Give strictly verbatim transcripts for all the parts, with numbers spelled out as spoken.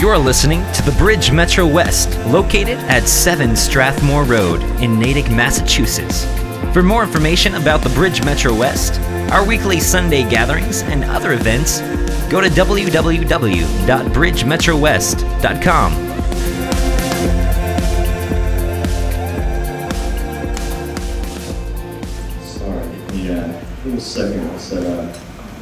You're listening to the Bridge Metro West, located at seven Strathmore Road in Natick, Massachusetts. For more information about the Bridge Metro West, our weekly Sunday gatherings, and other events, go to w w w dot bridge metro west dot com. Sorry, give me a little second to set up.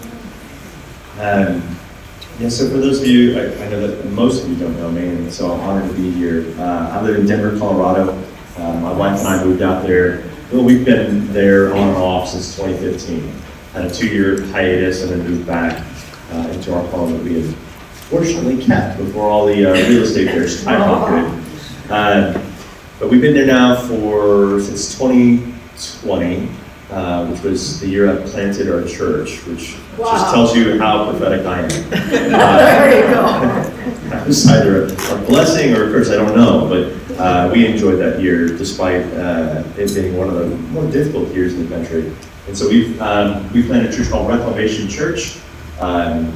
Um, yeah, so for those of you, I, I know that most of you don't know me, and so I'm honored to be here. Uh, I live in Denver, Colorado. Uh, my wife and I moved out there. Well, we've been there on and off since twenty fifteen. Had a two-year hiatus and then moved back uh, into our home that we had fortunately kept before all the uh, real estate there skyrocketed. Uh, but we've been there now for since twenty twenty, uh, which was the year I planted our church, which wow. just tells you how prophetic I am. Uh, there you go. That was either a blessing or a curse, I don't know, but uh, we enjoyed that year despite uh, it being one of the more difficult years in the country. And so we've um, we planted a church called Reclamation Church. Um,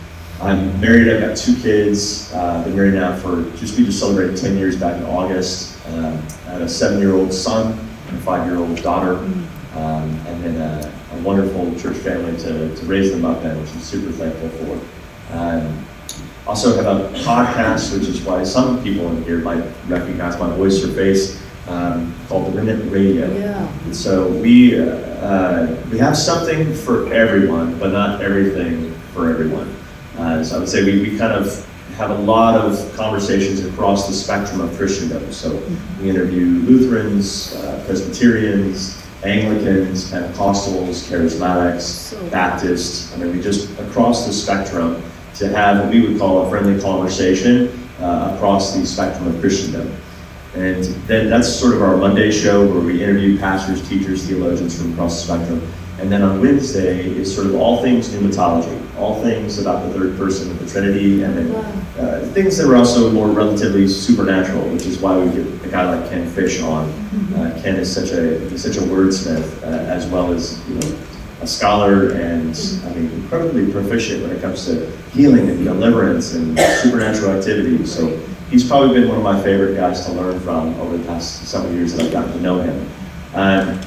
I'm married, I've got two kids, uh, been married now for, just we just celebrated ten years back in August. Um, I have a seven-year-old son and a five-year-old daughter, um, and then a, a wonderful church family to, to raise them up in, which I'm super thankful for. Um, also have a podcast, which is why some people in here might recognize my voice or face, um, called The Remnant Radio. Yeah. And so we, uh, uh, we have something for everyone, but not everything for everyone. Uh, so I would say we, we kind of have a lot of conversations across the spectrum of Christendom. So we interview Lutherans, uh, Presbyterians, Anglicans, Pentecostals, Charismatics, Baptists. I mean, we just, across the spectrum, to have what we would call a friendly conversation uh, across the spectrum of Christendom. And then that's sort of our Monday show where we interview pastors, teachers, theologians from across the spectrum. And then on Wednesday is sort of all things pneumatology, all things about the third person of the Trinity, and then uh, things that are also more relatively supernatural, which is why we get a guy like Ken Fish on. Uh, Ken is such a he's such a wordsmith, uh, as well as you know a scholar and I mean incredibly proficient when it comes to healing and deliverance and supernatural activity. So he's probably been one of my favorite guys to learn from over the past several years that I've gotten to know him. Um,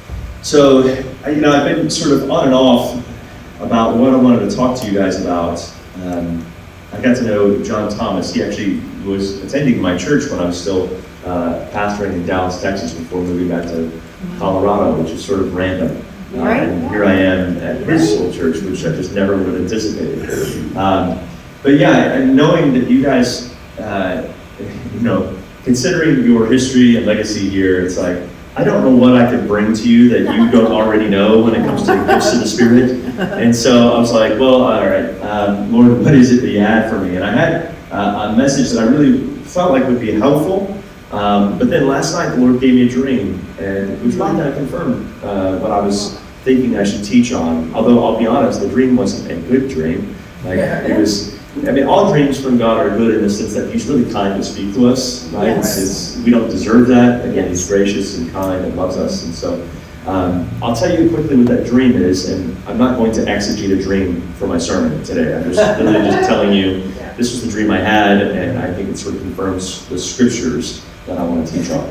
so, you know, I've been sort of on and off about what I wanted to talk to you guys about. Um, I got to know John Thomas. He actually was attending my church when I was still uh, pastoring in Dallas, Texas, before moving back to Colorado, which is sort of random. Uh, and here I am at his old church, which I just never would have anticipated. Um, but yeah, and knowing that you guys, uh, you know, considering your history and legacy here, it's like, I don't know what I could bring to you that you don't already know when it comes to gifts of the Spirit. And so I was like, well, all right, um, Lord, what is it that you had for me? And I had uh, a message that I really felt like would be helpful. Um, but then last night, the Lord gave me a dream, and it was right that I confirmed uh, what I was thinking I should teach on. Although I'll be honest, the dream wasn't a good dream. Like it was. I mean, all dreams from God are good in the sense that He's really kind to speak to us, right? Yes. It's, it's, we don't deserve that. Again, He's gracious and kind and loves us. And so um, I'll tell you quickly what that dream is, and I'm not going to exegete a dream for my sermon today. I'm just literally just telling you this was the dream I had, and I think it sort of confirms the scriptures that I want to teach on.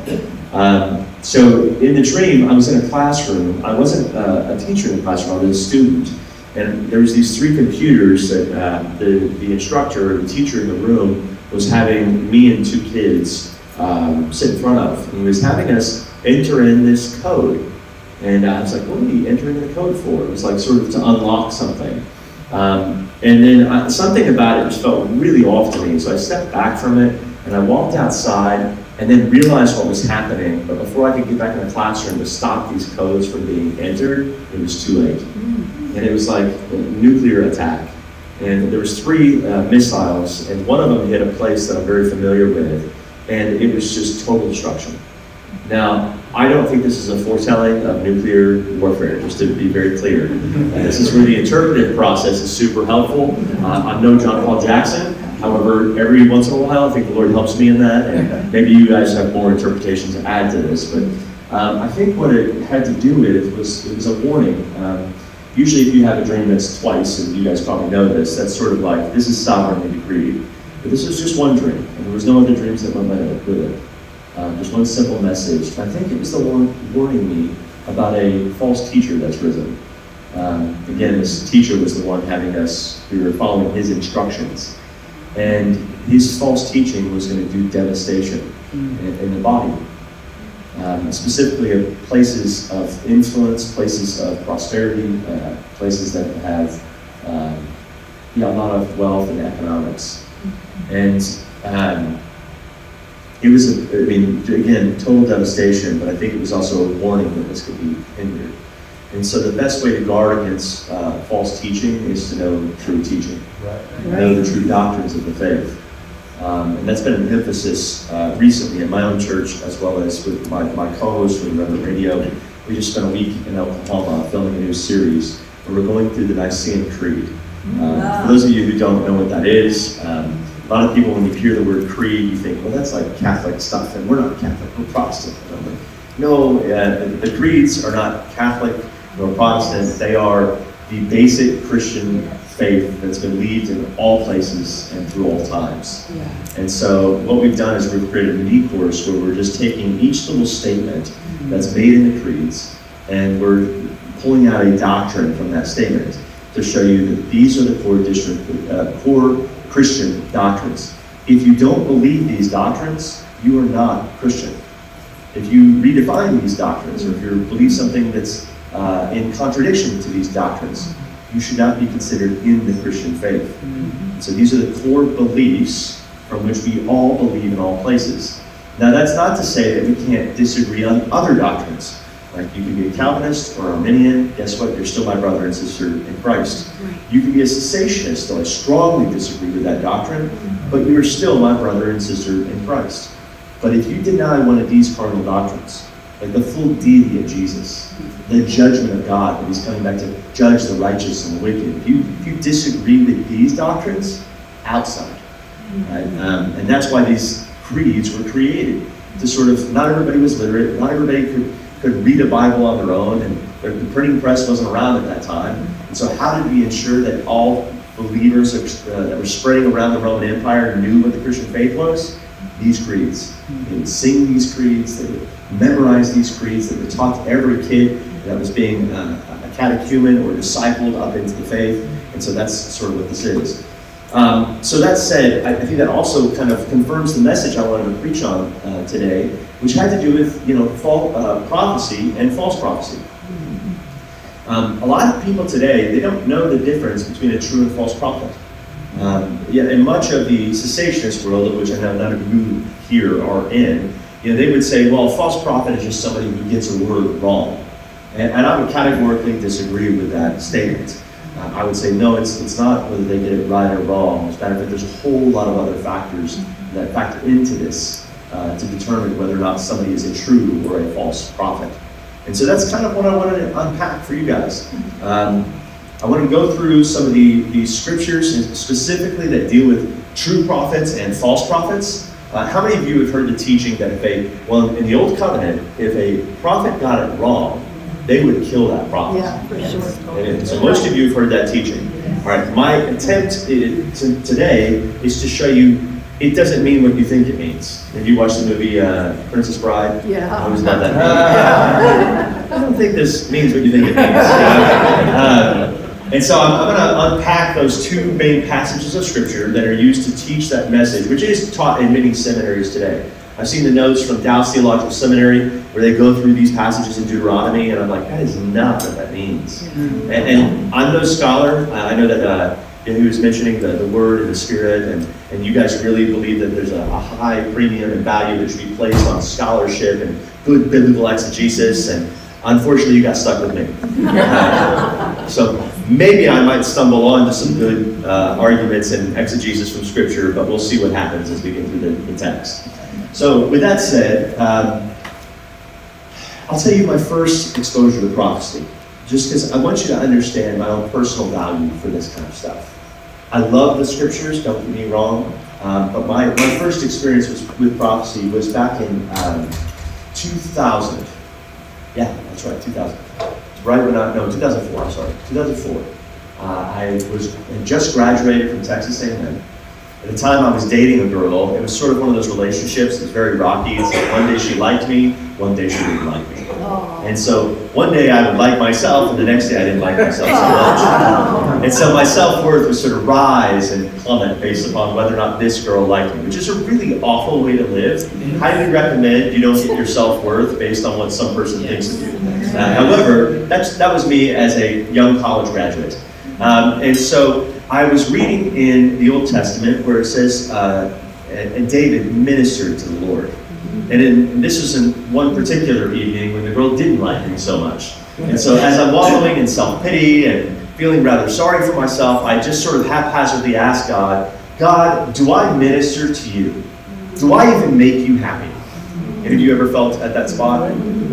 Um, so in the dream, I was in a classroom. I wasn't uh, a teacher in the classroom, I was a student. And there was these three computers that uh, the, the instructor, the teacher in the room, was having me and two kids um, sit in front of. And he was having us enter in this code. And I was like, what are we entering the code for? It was like sort of to unlock something. Um, and then I, something about it just felt really off to me. So I stepped back from it, and I walked outside, and then realized what was happening. But before I could get back in the classroom to stop these codes from being entered, it was too late. And it was like a nuclear attack. And there was three uh, missiles, and one of them hit a place that I'm very familiar with, and it was just total destruction. Now, I don't think this is a foretelling of nuclear warfare, just to be very clear. And this is where the interpretive process is super helpful. Uh, I'm no John Paul Jackson. However, every once in a while, I think the Lord helps me in that, and maybe you guys have more interpretation to add to this. But um, I think what it had to do with was it was a warning. Um, Usually if you have a dream that's twice, and you guys probably know this, that's sort of like, this is sovereignly decreed. But this was just one dream, and there was no other dreams that went with it. Um, just one simple message. I think it was the one warning me about a false teacher that's risen. Um, again, this teacher was the one having us, we were following his instructions. And his false teaching was going to do devastation mm. in, in the body. Um, specifically of places of influence, places of prosperity, uh, places that have um, you know, a lot of wealth and economics. And um, it was, a, I mean, again, total devastation, but I think it was also a warning that this could be hindered. And so the best way to guard against uh, false teaching is to know true teaching. Right. Know the true doctrines of the faith. Um, and that's been an emphasis uh, recently at my own church, as well as with my, my co-host when we run the radio. We just spent a week in Oklahoma filming a new series where we're going through the Nicene Creed. Um, wow. For those of you who don't know what that is, um, a lot of people, when you hear the word creed, you think, well, that's like Catholic stuff, and we're not Catholic, we're Protestant. And I'm like, no, uh, the, the creeds are not Catholic nor Protestant. They are the basic Christian faith that's been believed in all places and through all times. Yeah. And so what we've done is we've created a mini course where we're just taking each little statement mm-hmm. that's made in the creeds, and we're pulling out a doctrine from that statement to show you that these are the core, district, uh, core Christian doctrines. If you don't believe these doctrines, you are not Christian. If you redefine these doctrines, or if you believe something that's uh, in contradiction to these doctrines, you should not be considered in the Christian faith. Mm-hmm. So these are the core beliefs from which we all believe in all places. Now that's not to say that we can't disagree on other doctrines. Like you can be a Calvinist or Arminian, guess what? You're still my brother and sister in Christ. Right. You can be a cessationist, though I strongly disagree with that doctrine, mm-hmm. but you are still my brother and sister in Christ. But if you deny one of these cardinal doctrines, like the full deity of Jesus, the judgment of God, that he's coming back to judge the righteous and the wicked. If you, if you disagree with these doctrines, outside. Right? Um, and that's why these creeds were created. To sort of, not everybody was literate, not everybody could, could read a Bible on their own, and the printing press wasn't around at that time. And so how did we ensure that all believers uh, that were spreading around the Roman Empire knew what the Christian faith was? These creeds. They would sing these creeds, they would memorize these creeds, they were taught to every kid that was being uh, a catechumen or discipled up into the faith. And so that's sort of what this is. Um, so that said, I, I think that also kind of confirms the message I wanted to preach on uh, today, which had to do with, you know, false, uh, prophecy and false prophecy. Um, a lot of people today, they don't know the difference between a true and false prophet. Um, yeah, in much of the cessationist world, of which I know none of you here are in, you know, they would say, well, a false prophet is just somebody who gets a word wrong. And, and I would categorically disagree with that statement. Uh, I would say, no, it's it's not whether they get it right or wrong. As a matter of fact, there's a whole lot of other factors that factor into this uh, to determine whether or not somebody is a true or a false prophet. And so that's kind of what I wanted to unpack for you guys. Um, I want to go through some of the, the scriptures specifically that deal with true prophets and false prophets. Uh, how many of you have heard the teaching that if a, well, in the Old Covenant, if a prophet got it wrong, they would kill that prophet? Yeah, for sure. And so most of you have heard that teaching. All right, my attempt to, today is to show you it doesn't mean what you think it means. Have you watched the movie uh, Princess Bride? Yeah. I was not that movie. I don't think this means what you think it means. uh, and so I'm, I'm going to unpack those two main passages of Scripture that are used to teach that message, which is taught in many seminaries today. I've seen the notes from Dallas Theological Seminary where they go through these passages in Deuteronomy, and I'm like, that is not what that means. And, and I'm no scholar. I know that uh, he was mentioning the, the Word and the Spirit, and, and you guys really believe that there's a, a high premium and value that should be placed on scholarship and good biblical exegesis, and unfortunately you got stuck with me. Uh, so maybe I might stumble onto some good uh, arguments and exegesis from Scripture, but we'll see what happens as we get through the, the text. So with that said, um, I'll tell you my first exposure to prophecy, just because I want you to understand my own personal value for this kind of stuff. I love the Scriptures, don't get me wrong, um, but my, my first experience was, with prophecy was back in um, two thousand. Yeah, that's right, two thousand. Right when I, no, two thousand four, I'm sorry, two thousand four. Uh, I was had just graduated from Texas A and M, At the time I was dating a girl, it was sort of one of those relationships. It was very rocky. It's like one day she liked me, one day she didn't like me. And so one day I would like myself, and the next day I didn't like myself so much. And so my self-worth would sort of rise and plummet based upon whether or not this girl liked me, which is a really awful way to live. Highly recommend you don't get your self-worth based on what some person thinks of you. Uh, however, that's, that was me as a young college graduate. Um, and so I was reading in the Old Testament where it says, uh, and David ministered to the Lord. And, in, and this was in one particular evening when the girl didn't like me so much. And so as I'm wallowing in self-pity and feeling rather sorry for myself, I just sort of haphazardly asked God, God, do I minister to you? Do I even make you happy? Any of you ever felt at that spot?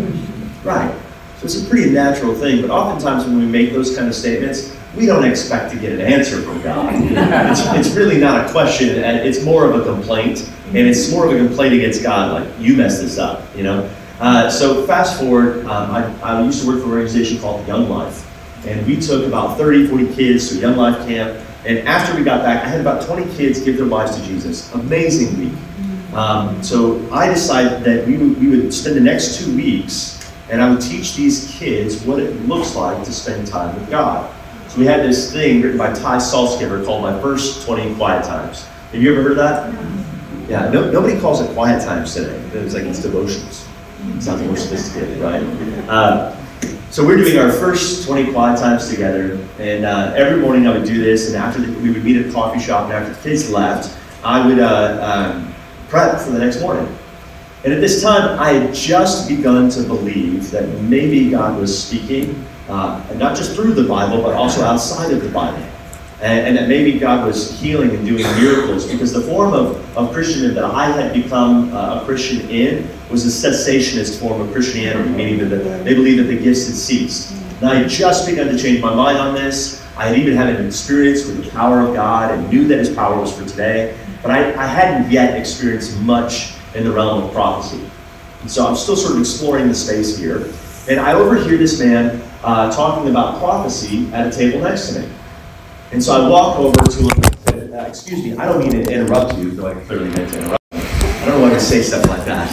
Right. So it's a pretty natural thing, but oftentimes when we make those kind of statements, we don't expect to get an answer from God. It's, it's really not a question, and it's more of a complaint, and it's more of a complaint against God, like, you messed this up, you know? Uh, so fast forward, um, I, I used to work for an organization called Young Life, and we took about thirty, forty kids to a Young Life camp, and after we got back, I had about twenty kids give their lives to Jesus. Amazing week. Um, so I decided that we would, we would spend the next two weeks, and I would teach these kids what it looks like to spend time with God. So we had this thing written by Ty Saltzgiver called My First twenty Quiet Times. Have you ever heard of that? Yeah, no, nobody calls it quiet times today. It's like it's devotions. It's not the more sophisticated, right? Uh, so we're doing our first twenty quiet times together, and uh, every morning I would do this, and after the, we would meet at a coffee shop, and after the kids left, I would uh, um, prep for the next morning. And at this time, I had just begun to believe that maybe God was speaking, uh, and not just through the Bible, but also outside of the Bible. And, and that maybe God was healing and doing miracles, because the form of, of Christendom that I had become uh, a Christian in was a cessationist form of Christianity, meaning that the, they believed that the gifts had ceased. And I had just begun to change my mind on this. I had even had an experience with the power of God and knew that His power was for today, but I, I hadn't yet experienced much in the realm of prophecy. And so I'm still sort of exploring the space here. And I overhear this man uh, talking about prophecy at a table next to me. And so I walk over to him and said, uh, excuse me, I don't mean to interrupt you, though I clearly meant to interrupt you. I don't know why I say stuff like that.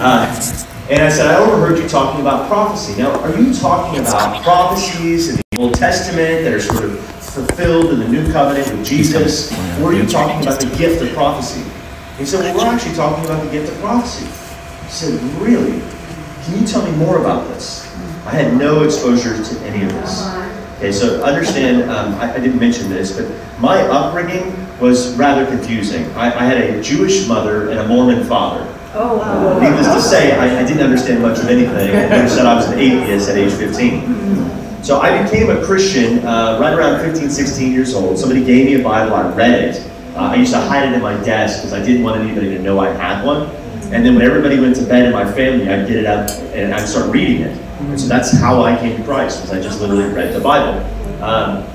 Uh, and I said, I overheard you talking about prophecy. Now, are you talking about prophecies in the Old Testament that are sort of fulfilled in the New Covenant with Jesus? Or are you talking about the gift of prophecy? He said, well, we're actually talking about the gift of prophecy. I said, really? Can you tell me more about this? I had no exposure to any of this. Okay, so understand, um, I, I didn't mention this, but my upbringing was rather confusing. I, I had a Jewish mother and a Mormon father. Oh, wow. Needless to say, I, I didn't understand much of anything, and I said I was an atheist at age fifteen. So I became a Christian uh, right around fifteen, sixteen years old. Somebody gave me a Bible, I read it. Uh, I used to hide it in my desk because I didn't want anybody to know I had one. And then when everybody went to bed in my family, I'd get it up and I'd start reading it. And so that's how I came to Christ, was I just literally read the Bible. Um,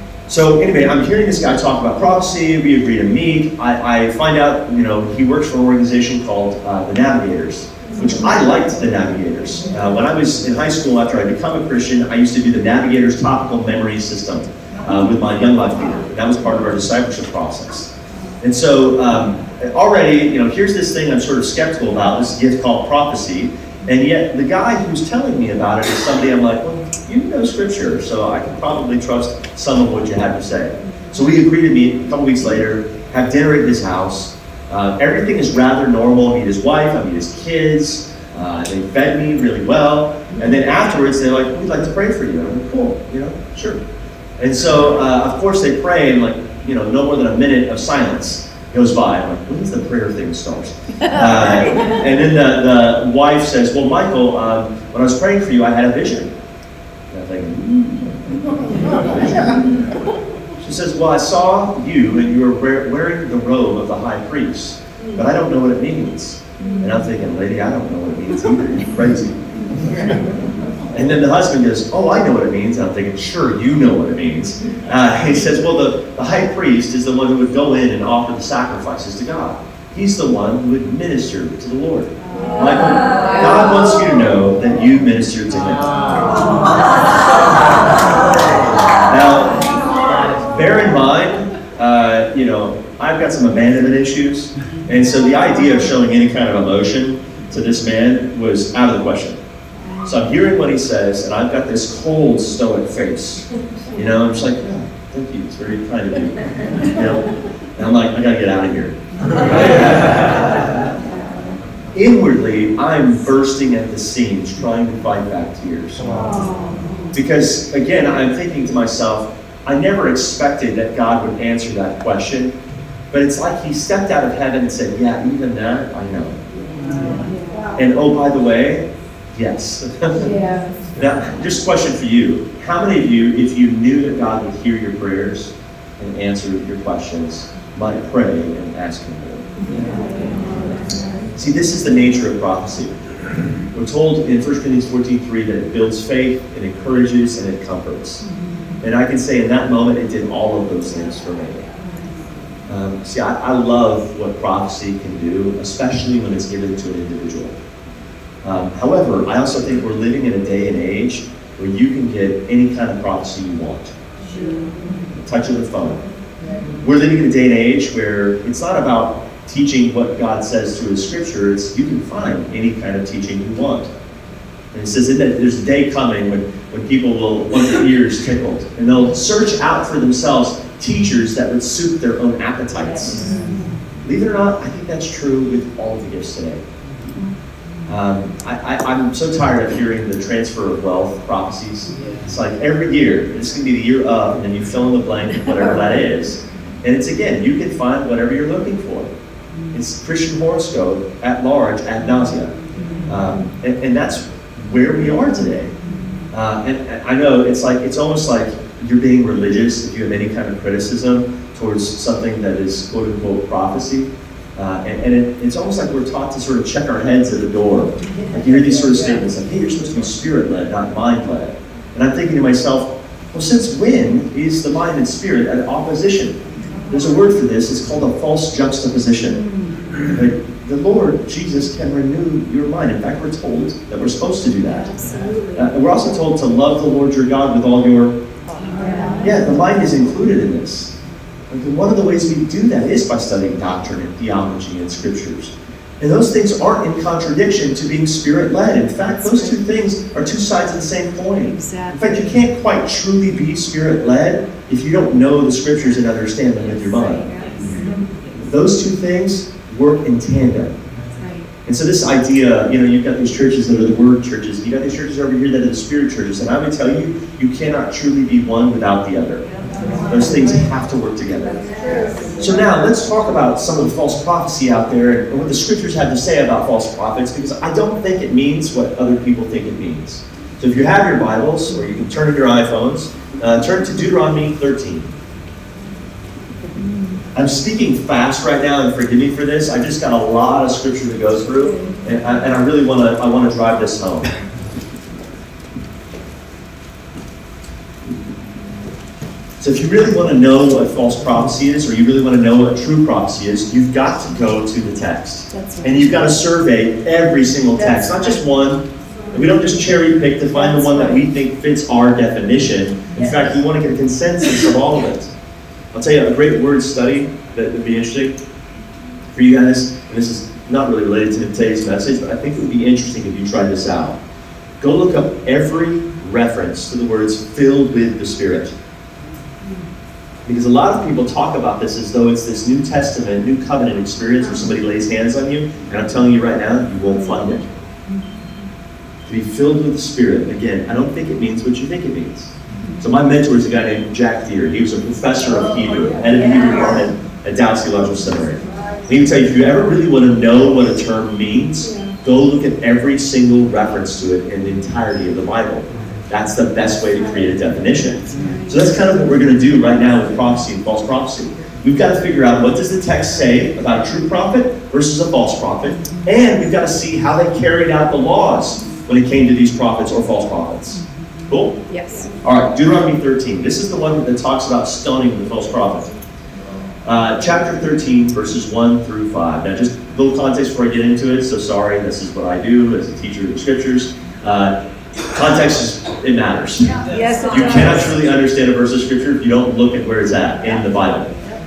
so anyway, I'm hearing this guy talk about prophecy. We agree to meet. I, I find out, you know, he works for an organization called uh, the Navigators, which I liked the Navigators. Uh, when I was in high school, after I became a Christian, I used to do the Navigators topical memory system uh, with my Young Life leader. That was part of our discipleship process. And so um, already, you know, here's this thing I'm sort of skeptical about, this gift called prophecy. And yet the guy who's telling me about it is somebody I'm like, well, you know Scripture, so I can probably trust some of what you have to say. So we agree to meet a couple weeks later, have dinner at his house. Uh, everything is rather normal. I meet his wife, I meet his kids. Uh, they fed me really well. And then afterwards, they're like, we'd like to pray for you. And I'm like, cool, you know, sure. And so, uh, of course, they pray, and like, you know, no more than a minute of silence goes by. I'm like, when does the prayer thing start? Uh, and then the, the wife says, well, Michael, um, when I was praying for you, I had a vision. And I'm thinking, mm, vision? She says, well, I saw you, and you were wearing the robe of the high priest, but I don't know what it means. And I'm thinking, lady, I don't know what it means either. You're crazy. And then the husband goes, oh, I know what it means. And I'm thinking, sure, you know what it means. Uh, he says, well, the, the high priest is the one who would go in and offer the sacrifices to God. He's the one who would minister to the Lord. Michael, God wants you to know that you minister to Him. Now, bear in mind, uh, you know, I I've got some abandonment issues. And so the idea of showing any kind of emotion to this man was out of the question. So I'm hearing what he says, and I've got this cold, stoic face. You know, I'm just like, oh, thank you, it's very kind of you. You know, and I'm like, I gotta get out of here. Inwardly, I'm bursting at the seams, trying to fight back tears. Because, again, I'm thinking to myself, I never expected that God would answer that question, but it's like he stepped out of heaven and said, yeah, even that, I know. And oh, by the way, yes. Yeah. Now, just a question for you. How many of you, if you knew that God would hear your prayers and answer your questions, might pray and ask him for it? See, this is the nature of prophecy. We're told in First Corinthians fourteen three that it builds faith, it encourages, and it comforts. And I can say in that moment, it did all of those things for me. Um, see, I, I love what prophecy can do, especially when it's given to an individual. Um, however, I also think we're living in a day and age where you can get any kind of prophecy you want. A touch of the phone. We're living in a day and age where it's not about teaching what God says through His Scripture. It's you can find any kind of teaching you want. And it says that there's a day coming when, when people will want their ears tickled, and they'll search out for themselves teachers that would suit their own appetites. Believe it or not, I think that's true with all the gifts today. Um, I, I, I'm so tired of hearing the transfer of wealth prophecies. It's like every year, this can be the year of, and then you fill in the blank, whatever that is. And it's again, you can find whatever you're looking for. It's Christian horoscope at large, ad nauseam. Um, and, and that's where we are today. Uh, and, and I know it's like, it's almost like you're being religious if you have any kind of criticism towards something that is quote unquote prophecy. Uh, and and it, it's almost like we're taught to sort of check our heads at the door. Like you hear these sort of statements like, hey, you're supposed to be spirit-led, not mind-led. And I'm thinking to myself, well, since when is the mind and spirit at opposition? There's a word for this, it's called a false juxtaposition. Like, the Lord, Jesus, can renew your mind. In fact, we're told that we're supposed to do that. Absolutely. Uh, and we're also told to love the Lord your God with all your... Yeah, the mind is included in this. And one of the ways we do that is by studying doctrine and theology and scriptures. And those things aren't in contradiction to being spirit-led. In fact, those two things are two sides of the same coin. Exactly. In fact, you can't quite truly be spirit-led if you don't know the scriptures and understand them with your mind. Those two things work in tandem. Right. And so this idea, you know, you've got these churches that are the word churches, and you've got these churches over here that are the spirit churches, and I would tell you, you cannot truly be one without the other. Those things have to work together. So now, let's talk about some of the false prophecy out there and what the scriptures have to say about false prophets, because I don't think it means what other people think it means. So if you have your Bibles, or you can turn to your iPhones, uh, turn to Deuteronomy thirteen. I'm speaking fast right now, and forgive me for this. I just got a lot of scripture to go through, and I, and I really want to I want to drive this home. So if you really want to know what false prophecy is, or you really want to know what true prophecy is, you've got to go to the text. That's right. And you've got to survey every single text, not just one. And we don't just cherry pick to find the one that we think fits our definition. In fact, we want to get a consensus of all of it. I'll tell you a great word study that would be interesting for you guys, and this is not really related to today's message, but I think it would be interesting if you tried this out. Go look up every reference to the words filled with the Spirit. Because a lot of people talk about this as though it's this New Testament, New Covenant experience where somebody lays hands on you, and I'm telling you right now, you won't find it. To be filled with the Spirit, again, I don't think it means what you think it means. So my mentor is a guy named Jack Deere. He was a professor of Hebrew, head of the Hebrew department at Dallas Theological Seminary. And he would tell you, if you ever really want to know what a term means, go look at every single reference to it in the entirety of the Bible. That's the best way to create a definition. So that's kind of what we're going to do right now with prophecy and false prophecy. We've got to figure out what does the text say about a true prophet versus a false prophet, and we've got to see how they carried out the laws when it came to these prophets or false prophets. Cool? Yes. All right, Deuteronomy thirteen. This is the one that talks about stoning the false prophet. Uh, chapter thirteen, verses one through five. Now, just a little context before I get into it. So sorry, this is what I do as a teacher of the scriptures. Uh, context is, it matters. Yes, it You does. cannot truly understand a verse of scripture if you don't look at where it's at in the Bible.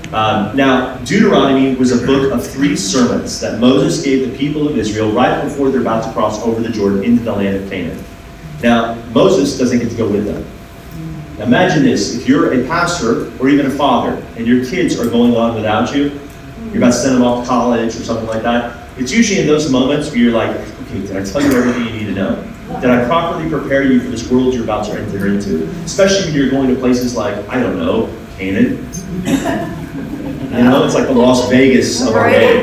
Um, now, Deuteronomy was a book of three sermons that Moses gave the people of Israel right before they're about to cross over the Jordan into the land of Canaan. Now, Moses doesn't get to go with them. Now, imagine this. If you're a pastor or even a father and your kids are going on without you, you're about to send them off to college or something like that, it's usually in those moments where you're like, okay, did I tell you everything you need to know? Did I properly prepare you for this world you're about to enter into? Especially when you're going to places like, I don't know, Canaan. You know, it's like the Las Vegas of our day.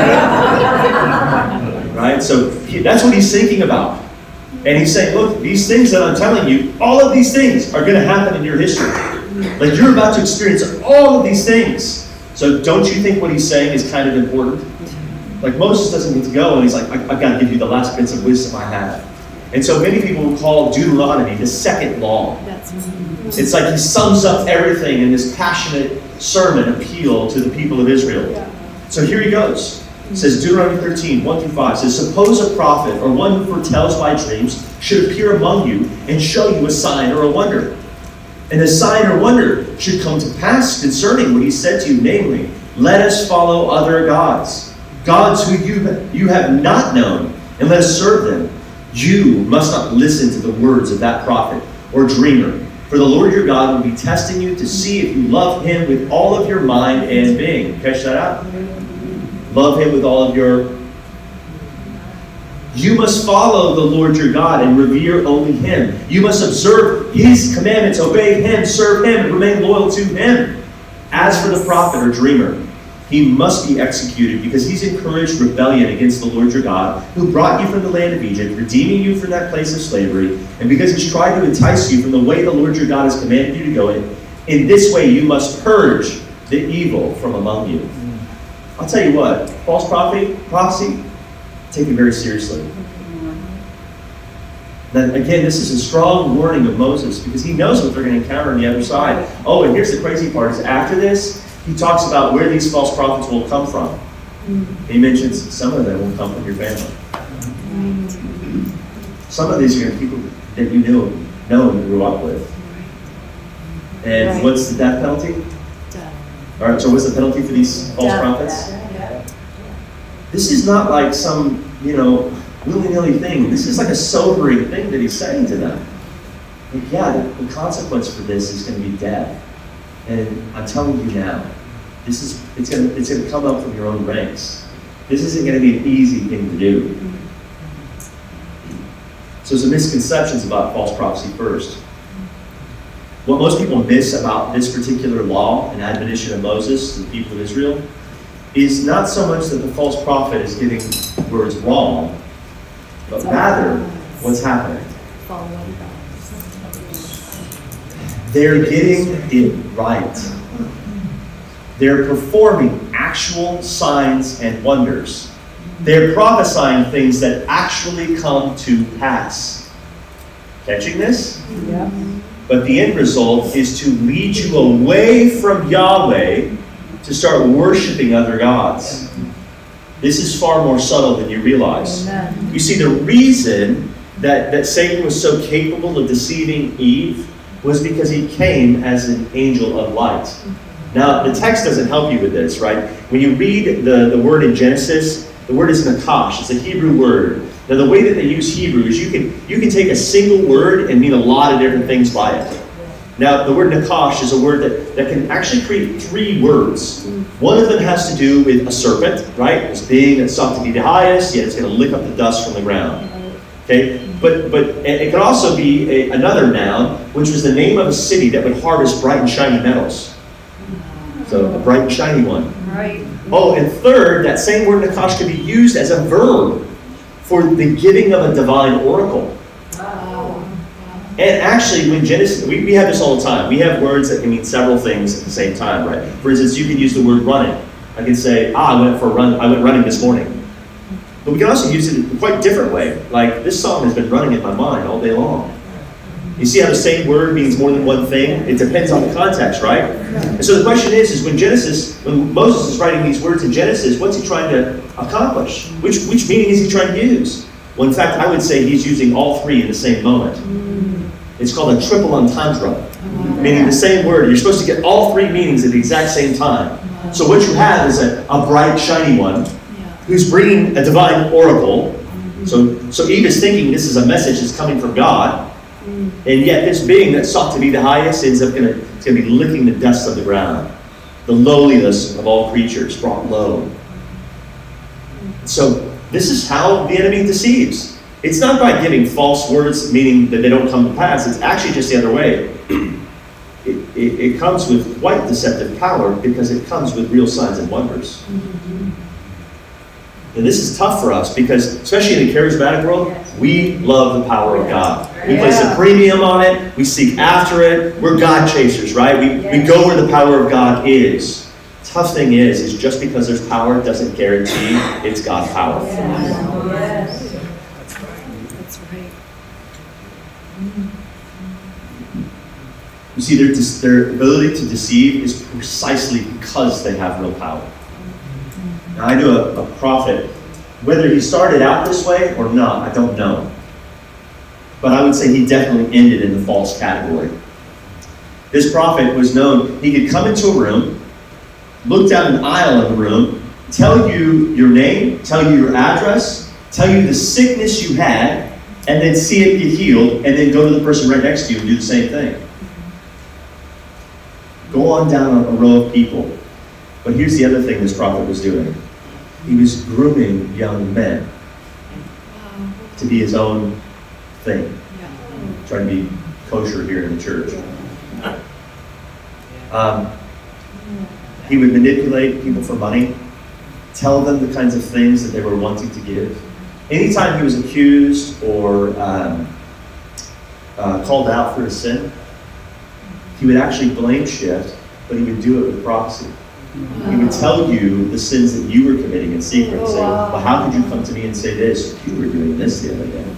Right? So he, that's what he's thinking about. And he's saying, look, these things that I'm telling you, all of these things are going to happen in your history. Like you're about to experience all of these things. So don't you think what he's saying is kind of important? Like Moses doesn't get to go and he's like, I've got to give you the last bits of wisdom I have. And so many people will call Deuteronomy the second law. It's like he sums up everything in this passionate sermon appeal to the people of Israel. So here he goes. It says Deuteronomy thirteen, one through five. It says, suppose a prophet or one who foretells by dreams should appear among you and show you a sign or a wonder. And the sign or wonder should come to pass concerning what he said to you, namely, let us follow other gods, gods who you, you have not known, and let us serve them. You must not listen to the words of that prophet or dreamer. For the Lord your God will be testing you to see if you love him with all of your mind and being. Catch that out? Love him with all of your... You must follow the Lord your God and revere only him. You must observe his commandments, obey him, serve him, and remain loyal to him. As for the prophet or dreamer, he must be executed because he's encouraged rebellion against the Lord your God, who brought you from the land of Egypt, redeeming you from that place of slavery, and because he's tried to entice you from the way the Lord your God has commanded you to go in. In this way you must purge the evil from among you. I'll tell you what, false prophecy, prophecy, take it very seriously. Then again, this is a strong warning of Moses because he knows what they're going to encounter on the other side. Oh, and here's the crazy part, is after this, he talks about where these false prophets will come from. He mentions some of them will come from your family. Some of these are going to be people that you knew, know and grew up with. And right. What's the death penalty? Death. All right, so what's the penalty for these false death. prophets? Death. This is not like some, you know, willy-nilly thing. This is like a sobering thing that he's saying to them. Like, yeah, the, the consequence for this is going to be death. And I'm telling you now, this is it's gonna it's gonna come up from your own ranks. This isn't gonna be an easy thing to do. So some misconceptions about false prophecy first. What most people miss about this particular law and admonition of Moses to the people of Israel is not so much that the false prophet is getting words wrong, but rather what's happening. They're getting it right. They're performing actual signs and wonders. They're prophesying things that actually come to pass. Catching this? Yeah. But the end result is to lead you away from Yahweh to start worshiping other gods. This is far more subtle than you realize. Amen. You see, the reason that, that Satan was so capable of deceiving Eve was because he came as an angel of light. Now, the text doesn't help you with this, right? When you read the, the word in Genesis, the word is nakash. It's a Hebrew word. Now, the way that they use Hebrew is you can, you can take a single word and mean a lot of different things by it. Now, the word nakash is a word that, that can actually create three words. One of them has to do with a serpent, right? This being that's sought to be the highest, yet it's going to lick up the dust from the ground. Okay? But but it could also be a, another noun, which was the name of a city that would harvest bright and shiny metals. So a bright and shiny one. Right. Oh, and third, that same word nakash could be used as a verb for the giving of a divine oracle. Wow. And actually, when Genesis, we, we have this all the time. We have words that can mean several things at the same time, right? For instance, you can use the word running. I can say, ah, I went for a run. I went running this morning. But we can also use it in a quite different way. Like, this song has been running in my mind all day long. You see how the same word means more than one thing? It depends on the context, right? And so the question is, is when Genesis, when Moses is writing these words in Genesis, what's he trying to accomplish? Which, which meaning is he trying to use? Well, in fact, I would say he's using all three in the same moment. It's called a triple entendre, meaning the same word. You're supposed to get all three meanings at the exact same time. So what you have is a, a bright, shiny one who's bringing a divine oracle. So, so Eve is thinking this is a message that's coming from God. And yet this being that sought to be the highest ends up going to be licking the dust of the ground. The lowliness of all creatures brought low. So this is how the enemy deceives. It's not by giving false words, meaning that they don't come to pass. It's actually just the other way. It, it, it comes with quite deceptive power because it comes with real signs and wonders. Mm-hmm. And this is tough for us because, especially in the charismatic world, yes. we love the power of God. We yeah. place a premium on it. We seek after it. We're God chasers, right? We, yes. we go where the power of God is. Tough thing is, is just because there's power doesn't guarantee it's God's power. Yes. Yes. That's right. That's right. Mm-hmm. You see, their, their ability to deceive is precisely because they have real power. Now, I knew a, a prophet, whether he started out this way or not, I don't know. But I would say he definitely ended in the false category. This prophet was known, he could come into a room, look down an aisle in the room, tell you your name, tell you your address, tell you the sickness you had, and then see it get healed, and then go to the person right next to you and do the same thing. Go on down a row of people. But here's the other thing this prophet was doing. He was grooming young men to be his own thing. Trying to be kosher here in the church. Um, he would manipulate people for money, tell them the kinds of things that they were wanting to give. Anytime he was accused or um, uh, called out for a sin, he would actually blame shift, but he would do it with prophecy. Wow. He would tell you the sins that you were committing in secret and say, well, how could you come to me and say this? You were doing this the other day.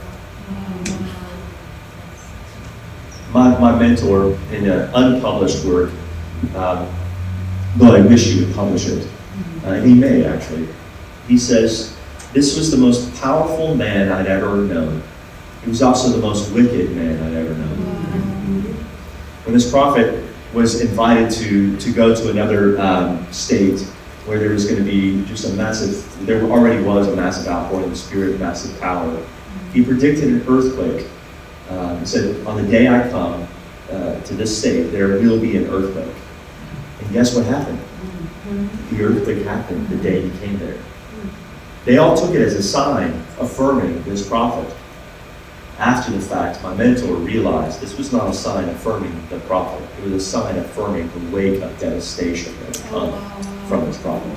My, my mentor in an unpublished work, um, though I wish he would publish it, uh, he may actually, he says, this was the most powerful man I'd ever known. He was also the most wicked man I'd ever known. When this prophet was invited to, to go to another um, state where there was going to be just a massive, there already was a massive outpouring of the Spirit, massive power, he predicted an earthquake. Um, he said, on the day I come uh, to this state, there will be an earthquake. And guess what happened? The earthquake happened the day he came there. They all took it as a sign affirming this prophet. After the fact, my mentor realized this was not a sign affirming the prophet. It was a sign affirming the wake of devastation that had come from this prophet.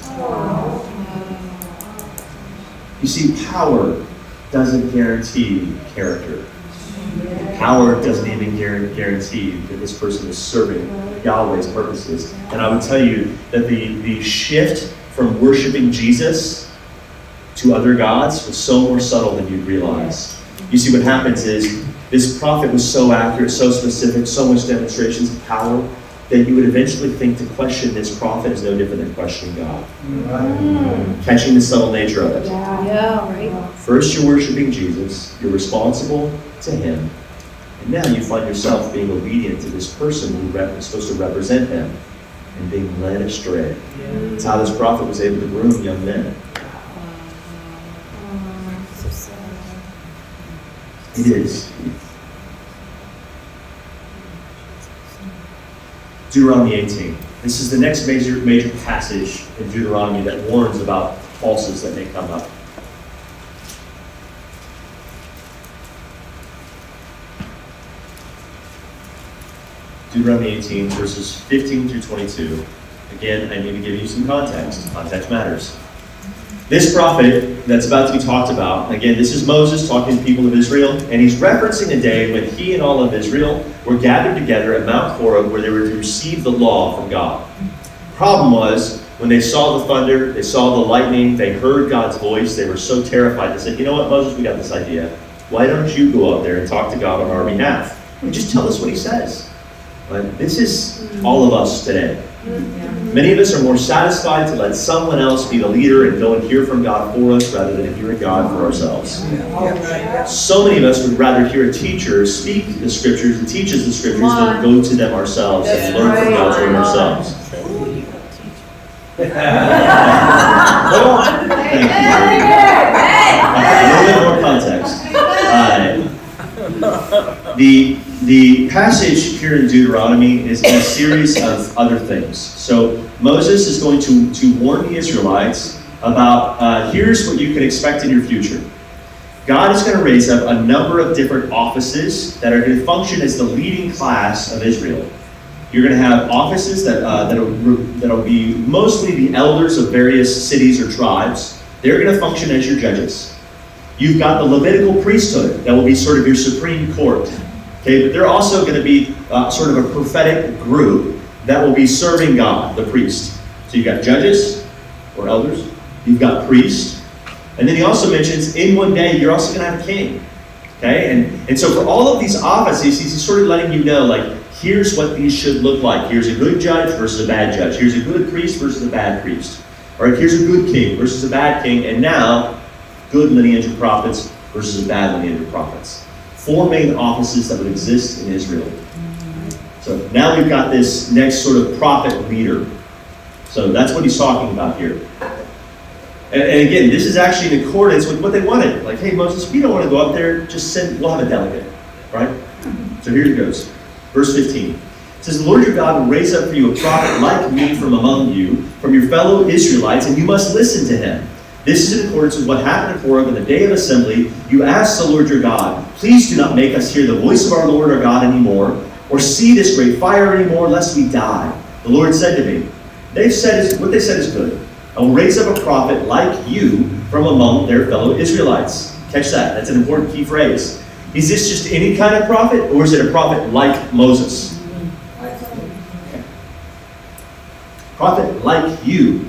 You see, power doesn't guarantee character. Power doesn't even guarantee that this person is serving Yahweh's purposes. And I would tell you that the, the shift from worshiping Jesus to other gods was so more subtle than you'd realize. You see, what happens is this prophet was so accurate, so specific, so much demonstrations of power that you would eventually think to question this prophet is no different than questioning God. Mm. Catching the subtle nature of it. Yeah, yeah, right. First, you're worshiping Jesus. You're responsible to him. And now you find yourself being obedient to this person who is supposed to represent him and being led astray. Yeah. That's how this prophet was able to groom young men. It is. Deuteronomy eighteen. This is the next major major passage in Deuteronomy that warns about falses that may come up. Deuteronomy eighteen, verses fifteen through twenty-two. Again, I need to give you some context. Context matters. This prophet that's about to be talked about, again, this is Moses talking to the people of Israel, and he's referencing a day when he and all of Israel were gathered together at Mount Horeb where they were to receive the law from God. The problem was, when they saw the thunder, they saw the lightning, they heard God's voice, they were so terrified, they said, you know what, Moses, we got this idea. Why don't you go up there and talk to God on our behalf? And just tell us what he says. But this is all of us today. Many of us are more satisfied to let someone else be the leader and go and hear from God for us rather than hearing God for ourselves. So many of us would rather hear a teacher speak the scriptures and teach us the scriptures than go to them ourselves and learn from God's word ourselves. Well, thank you. A little bit more context. Uh, the, the passage here in Deuteronomy is a series of other things. So Moses is going to, to warn the Israelites about, uh, here's what you can expect in your future. God is going to raise up a number of different offices that are going to function as the leading class of Israel. You're going to have offices that uh, that'll, that'll be mostly the elders of various cities or tribes. They're going to function as your judges. You've got the Levitical priesthood that will be sort of your supreme court. Okay, but they're also going to be uh, sort of a prophetic group that will be serving God, the priest. So you've got judges or elders. You've got priests. And then he also mentions in one day you're also going to have a king. Okay, and, and so for all of these offices, he's sort of letting you know, like, here's what these should look like. Here's a good judge versus a bad judge. Here's a good priest versus a bad priest. Or here's a good king versus a bad king. And now, good lineage of prophets versus a bad lineage of prophets. Four main offices that would exist in Israel. So now we've got this next sort of prophet leader. So that's what he's talking about here. And, and again, this is actually in accordance with what they wanted. Like, hey, Moses, we don't want to go up there. Just send, we'll have a delegate. Right? So here it goes. Verse fifteen. It says, the Lord your God will raise up for you a prophet like me from among you, from your fellow Israelites, and you must listen to him. This is in accordance with what happened at Horeb in the day of assembly. You asked the Lord your God, please do not make us hear the voice of our Lord our God anymore, or see this great fire anymore, lest we die. The Lord said to me, they've said is, what they said is good. I will raise up a prophet like you from among their fellow Israelites. Catch that. That's an important key phrase. Is this just any kind of prophet, or is it a prophet like Moses? Okay. Prophet like you.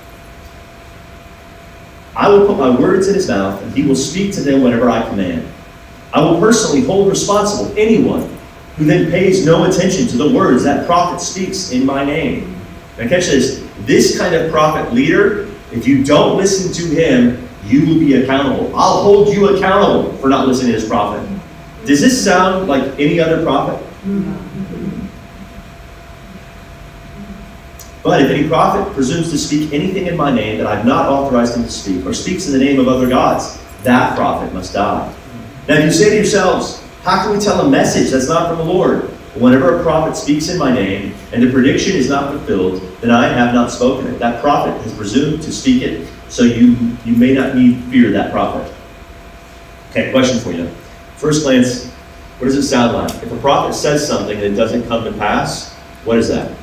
I will put my words in his mouth, and he will speak to them whenever I command. I will personally hold responsible anyone who then pays no attention to the words that prophet speaks in my name. Now catch this. This kind of prophet leader, if you don't listen to him, you will be accountable. I'll hold you accountable for not listening to this prophet. Does this sound like any other prophet? But if any prophet presumes to speak anything in my name that I've not authorized him to speak, or speaks in the name of other gods, that prophet must die. Now if you say to yourselves, how can we tell a message that's not from the Lord? Whenever a prophet speaks in my name, and the prediction is not fulfilled, then I have not spoken it. That prophet has presumed to speak it, so you, you may not need fear that prophet. Okay, question for you. First glance, what does it sound like? If a prophet says something and it doesn't come to pass, what is that?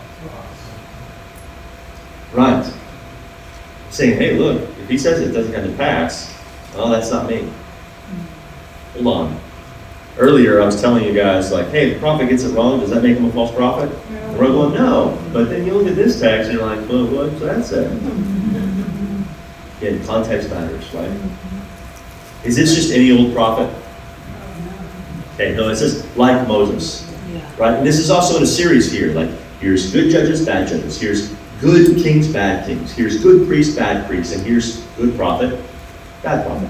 Right. Saying, hey, look, if he says it doesn't come to pass, well, that's not me. Hold on. Earlier, I was telling you guys, like, hey, if the prophet gets it wrong, does that make him a false prophet? No. And we're going, no. But then you look at this text, and you're like, well, what's that say? Again, context matters, right? Is this just any old prophet? Okay, no, it says like Moses, right? And this is also in a series here. Like, here's good judges, bad judges. Here's good kings, bad kings. Here's good priest, bad priest. And here's good prophet, bad prophet.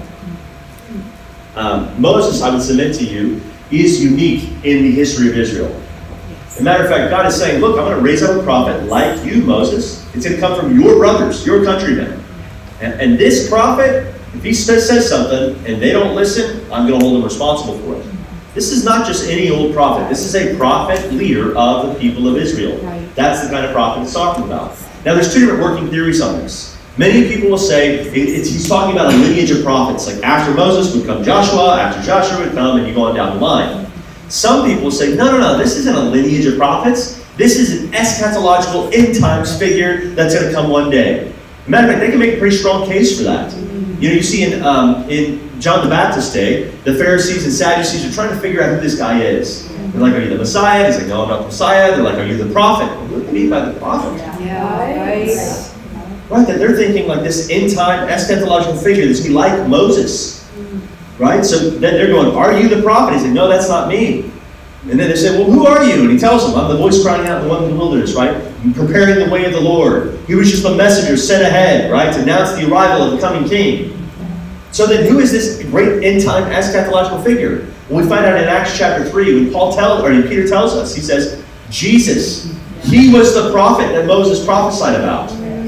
Um, Moses, I would submit to you, is unique in the history of Israel. As a matter of fact, God is saying, look, I'm going to raise up a prophet like you, Moses. It's going to come from your brothers, your countrymen. And, and this prophet, if he says something and they don't listen, I'm going to hold them responsible for it. This is not just any old prophet. This is a prophet leader of the people of Israel. Right. That's the kind of prophet he's talking about. Now, there's two different working theories on this. Many people will say it, it's, he's talking about a lineage of prophets. Like after Moses would come Joshua, after Joshua would come, and you go on down the line. Some people will say, no, no, no, this isn't a lineage of prophets. This is an eschatological end times figure that's going to come one day. Matter of fact, they can make a pretty strong case for that. You know, you see in um, in John the Baptist's day, the Pharisees and Sadducees are trying to figure out who this guy is. They're like, are you the Messiah? He's like, no, I'm not the Messiah. They're like, are you the prophet? What do you mean by the prophet? Yeah, right. Right, that they're thinking like this end-time eschatological figure that's be like Moses. Right? So then they're going, are you the prophet? He's like, no, that's not me. And then they say, well, who are you? And he tells them, I'm the voice crying out in the one in the wilderness, right? I'm preparing the way of the Lord. He was just a messenger sent ahead, right? To announce the arrival of the coming king. So then who is this great end-time eschatological figure? Well, we find out in Acts chapter three, when Paul tells, or Peter tells us, he says, Jesus, he was the prophet that Moses prophesied about.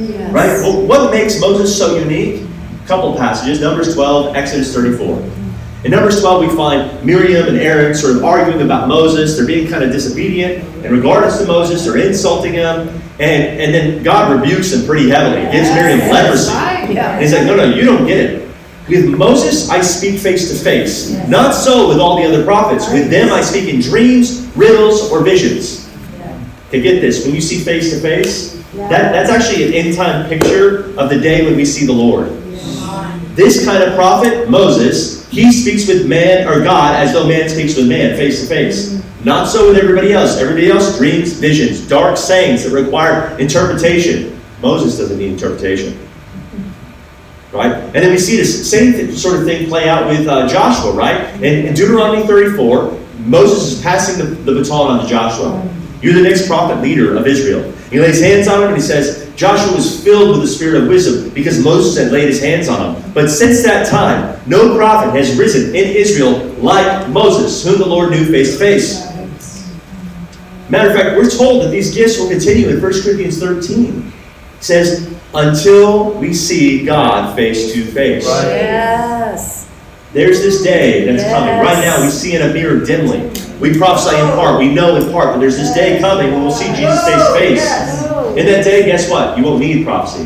Yes. Right? Well, what makes Moses so unique? A couple passages, Numbers twelve, Exodus thirty-four. In Numbers twelve, we find Miriam and Aaron sort of arguing about Moses. They're being kind of disobedient in regards to Moses. They're insulting him. And, and then God rebukes them pretty heavily. Gives Miriam leprosy. And he's like, no, no, you don't get it. With Moses, I speak face to face. Not so with all the other prophets. With them, I speak in dreams, riddles, or visions. Okay, get this. When you see face to face, that, that's actually an end-time picture of the day when we see the Lord. This kind of prophet, Moses, he speaks with man or God as though man speaks with man, face to face. Not so with everybody else. Everybody else dreams, visions, dark sayings that require interpretation. Moses doesn't need interpretation. Right? And then we see this same th- sort of thing play out with uh, Joshua, right? In, in Deuteronomy thirty-four, Moses is passing the, the baton on to Joshua. You're the next prophet leader of Israel. He lays hands on him and he says, Joshua was filled with the spirit of wisdom because Moses had laid his hands on him. But since that time, no prophet has risen in Israel like Moses, whom the Lord knew face to face. Matter of fact, we're told that these gifts will continue in First Corinthians thirteen. It says, until we see God face to face. Right. Yes. There's this day that's Yes. coming. Right now, we see in a mirror dimly. We prophesy in part. We know in part. But there's this day coming when we'll see Jesus face to face. In that day, guess what? You won't need prophecy.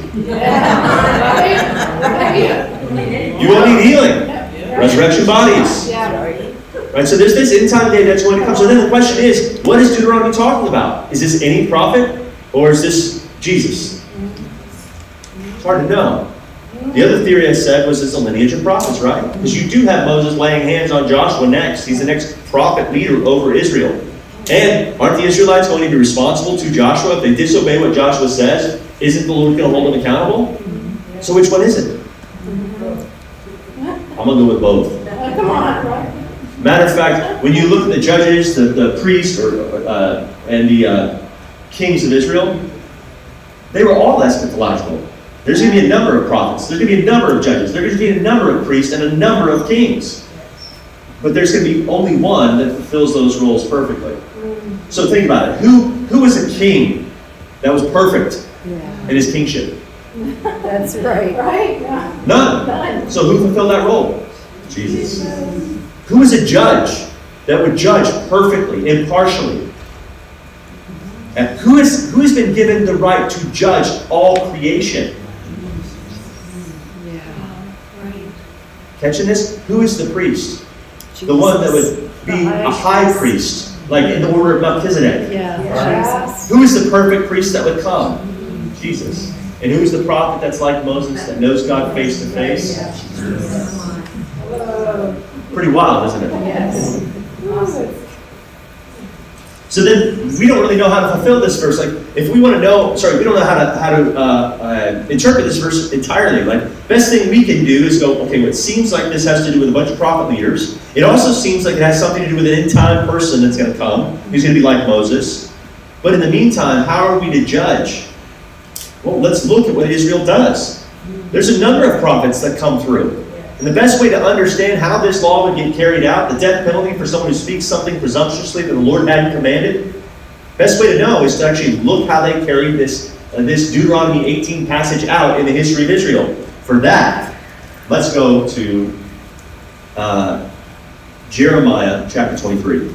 You won't need healing. Resurrection bodies. Right? So there's this end time day that's going to come. So then the question is, what is Deuteronomy talking about? Is this any prophet? Or is this Jesus? It's hard to know. The other theory I said was it's a lineage of prophets, right? Because you do have Moses laying hands on Joshua next. He's the next prophet leader over Israel. And aren't the Israelites going to be responsible to Joshua if they disobey what Joshua says? Isn't the Lord going to hold them accountable? So which one is it? I'm going to go with both. Come on. Matter of fact, when you look at the judges, the, the priests, or, uh, and the uh, kings of Israel, they were all eschatological. There's going to be a number of prophets. There's going to be a number of judges. There's going to be a number of priests and a number of kings. But there's going to be only one that fulfills those roles perfectly. So think about it. Who, who was a king that was perfect in his kingship? That's right. Right? None. So who fulfilled that role? Jesus. Who is a judge that would judge perfectly, impartially? And who is who has been given the right to judge all creation? Catching this? Who is the priest? Jesus. The one that would be a high priest, like in the order of Melchizedek. Yeah. Right? Who is the perfect priest that would come? Jesus. And who is the prophet that's like Moses that knows God face to face? Pretty wild, isn't it? Yes. So then we don't really know how to fulfill this verse. Like, if we want to know, sorry, we don't know how to how to uh, uh, interpret this verse entirely. Like, best thing we can do is go, okay, well, it seems like this has to do with a bunch of prophet leaders. It also seems like it has something to do with an end-time person that's going to come, who's going to be like Moses. But in the meantime, how are we to judge? Well, let's look at what Israel does. There's a number of prophets that come through. And the best way to understand how this law would get carried out, the death penalty for someone who speaks something presumptuously that the Lord hadn't commanded, best way to know is to actually look how they carried this, uh, this Deuteronomy eighteen passage out in the history of Israel. For that, let's go to uh, Jeremiah chapter twenty-three.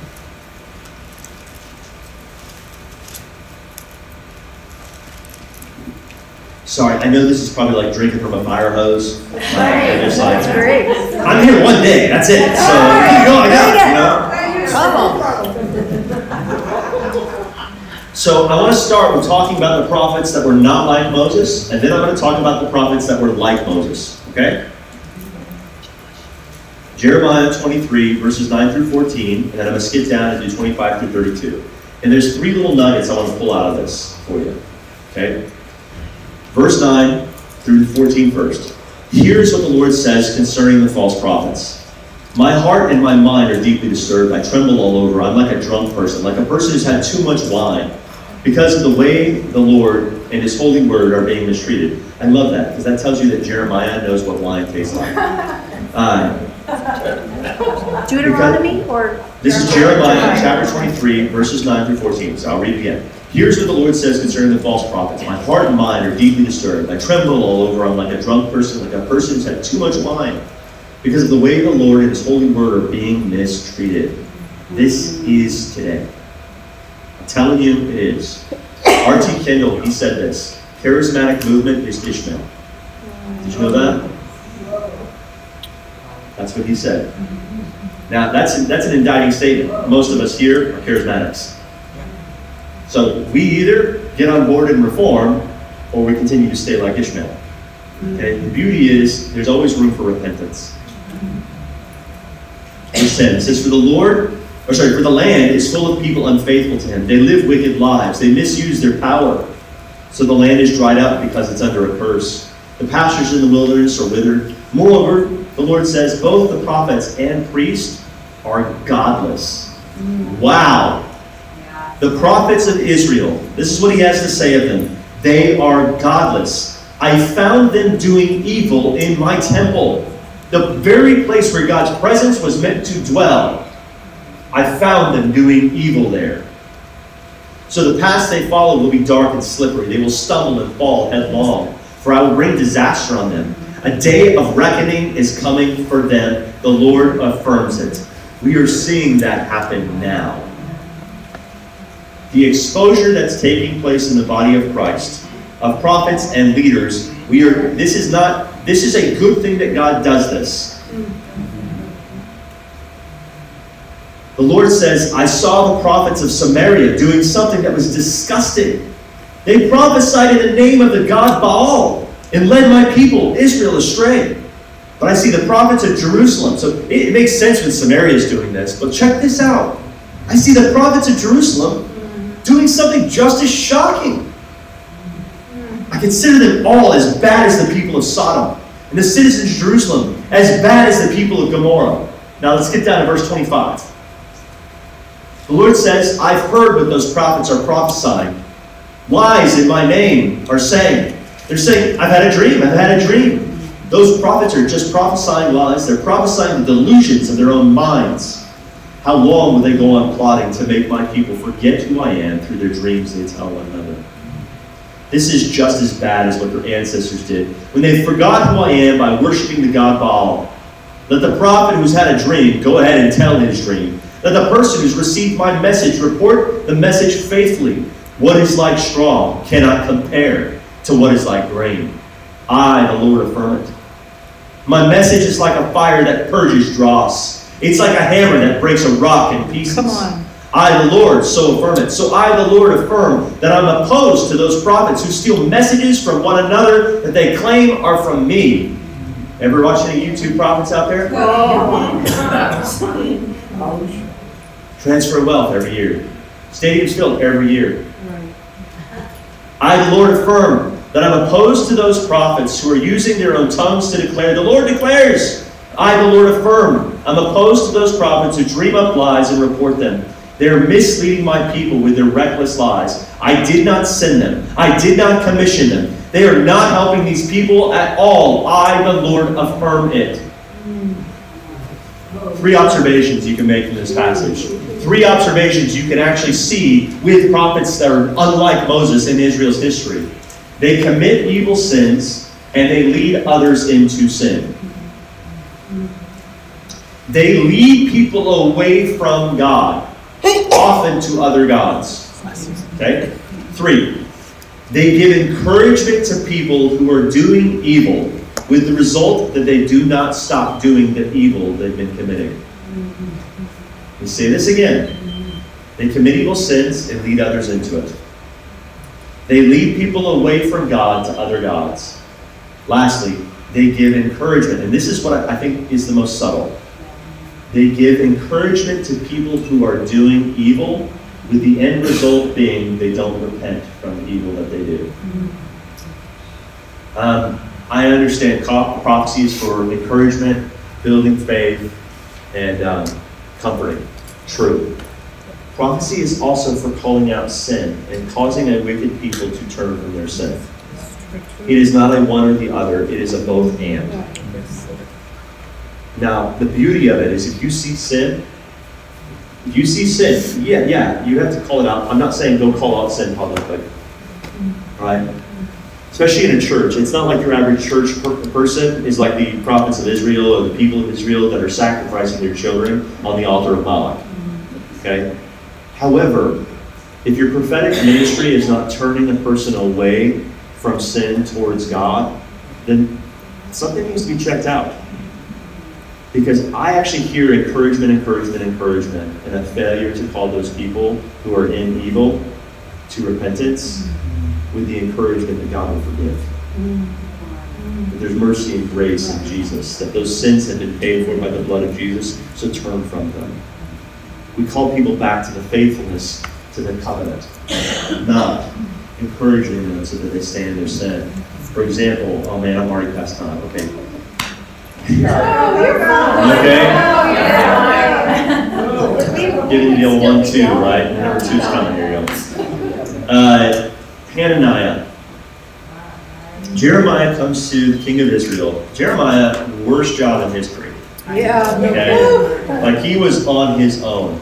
Sorry, I know this is probably like drinking from a fire hose. Uh, That's like, great. I'm here one day, that's it. So you go, I got it, you know? Come on. So I want to start with talking about the prophets that were not like Moses, and then I'm going to talk about the prophets that were like Moses. Okay? Jeremiah twenty-three, verses nine through fourteen, and then I'm going to skip down and do twenty-five through thirty-two. And there's three little nuggets I want to pull out of this for you. Okay? Verse nine through fourteen first. Here's what the Lord says concerning the false prophets. My heart and my mind are deeply disturbed. I tremble all over. I'm like a drunk person, like a person who's had too much wine, because of the way the Lord and His holy word are being mistreated. I love that, because that tells you that Jeremiah knows what wine tastes like. Uh, Deuteronomy or? This is Jeremiah chapter twenty-three, verses nine through fourteen. So I'll read it again. Here's what the Lord says concerning the false prophets. My heart and mind are deeply disturbed. I tremble all over. I'm like a drunk person, like a person who's had too much wine, because of the way the Lord and his holy word are being mistreated. This is today. I'm telling you, it is. R T Kendall, he said this. Charismatic movement is Ishmael. Did you know that? That's what he said. Now, that's, that's an indicting statement. Most of us here are charismatics. So we either get on board and reform, or we continue to stay like Ishmael. Okay? The beauty is, there's always room for repentance. Verse ten, it says, For the Lord, or sorry, for the land is full of people unfaithful to him. They live wicked lives. They misuse their power. So the land is dried up because it's under a curse. The pastures in the wilderness are withered. Moreover, the Lord says, both the prophets and priests are godless. Wow. The prophets of Israel, this is what he has to say of them. They are godless. I found them doing evil in my temple. The very place where God's presence was meant to dwell. I found them doing evil there. So the paths they follow will be dark and slippery. They will stumble and fall headlong. For I will bring disaster on them. A day of reckoning is coming for them. The Lord affirms it. We are seeing that happen now. The exposure that's taking place in the body of Christ, of prophets and leaders, we are. This is not. This is a good thing that God does this. The Lord says, I saw the prophets of Samaria doing something that was disgusting. They prophesied in the name of the god Baal and led my people, Israel, astray. But I see the prophets of Jerusalem. So it, it makes sense when Samaria is doing this. But check this out. I see the prophets of Jerusalem doing something just as shocking. I consider them all as bad as the people of Sodom, and the citizens of Jerusalem as bad as the people of Gomorrah. Now let's get down to verse twenty-five. The Lord says, I've heard what those prophets are prophesying. Lies in my name are saying. They're saying, I've had a dream, I've had a dream. Those prophets are just prophesying lies. They're prophesying the delusions of their own minds. How long will they go on plotting to make my people forget who I am through their dreams they tell one another? This is just as bad as what their ancestors did when they forgot who I am by worshiping the god Baal. Let the prophet who's had a dream go ahead and tell his dream. Let the person who's received my message report the message faithfully. What is like straw cannot compare to what is like grain. I, the Lord, affirm it. My message is like a fire that purges dross. It's like a hammer that breaks a rock in pieces. Come on. I, the Lord, so affirm it. So I, the Lord, affirm that I'm opposed to those prophets who steal messages from one another that they claim are from me. Ever watch any YouTube prophets out there? Transfer wealth every year. Stadiums filled every year. I, the Lord, affirm that I'm opposed to those prophets who are using their own tongues to declare, the Lord declares. I, the Lord, affirm, I'm opposed to those prophets who dream up lies and report them. They are misleading my people with their reckless lies. I did not send them. I did not commission them. They are not helping these people at all. I, the Lord, affirm it. Three observations you can make from this passage. Three observations you can actually see with prophets that are unlike Moses in Israel's history. They commit evil sins and they lead others into sin. They lead people away from God, often to other gods. Okay? Three, they give encouragement to people who are doing evil, with the result that they do not stop doing the evil they've been committing. We say this again. They commit evil sins and lead others into it. They lead people away from God to other gods. Lastly, they give encouragement, and this is what I think is the most subtle. They give encouragement to people who are doing evil, with the end result being they don't repent from the evil that they do. Um, I understand prophecy is for encouragement, building faith, and um, comforting. True. Prophecy is also for calling out sin and causing a wicked people to turn from their sin. It is not a one or the other, it is a both and. Now, the beauty of it is if you see sin, If you see sin, yeah, yeah, you have to call it out. I'm not saying don't call out sin publicly, right? Especially in a church. It's not like your average church per- person is like the prophets of Israel or the people of Israel that are sacrificing their children on the altar of Moloch. Okay? However, if your prophetic ministry is not turning a person away from sin towards God, then something needs to be checked out. Because I actually hear encouragement, encouragement, encouragement, and a failure to call those people who are in evil to repentance with the encouragement that God will forgive. That there's mercy and grace in Jesus, that those sins have been paid for by the blood of Jesus, so turn from them. We call people back to the faithfulness to the covenant, not encouraging them so that they stay in their sin. For example, oh man, I'm already past time. Okay. No, you're fine. Okay? Giving you the old one, two, right? Number two's coming. Here you go. Uh, Hananiah. Jeremiah comes to the king of Israel. Jeremiah, worst job in history. Yeah. Okay? Like he was on his own.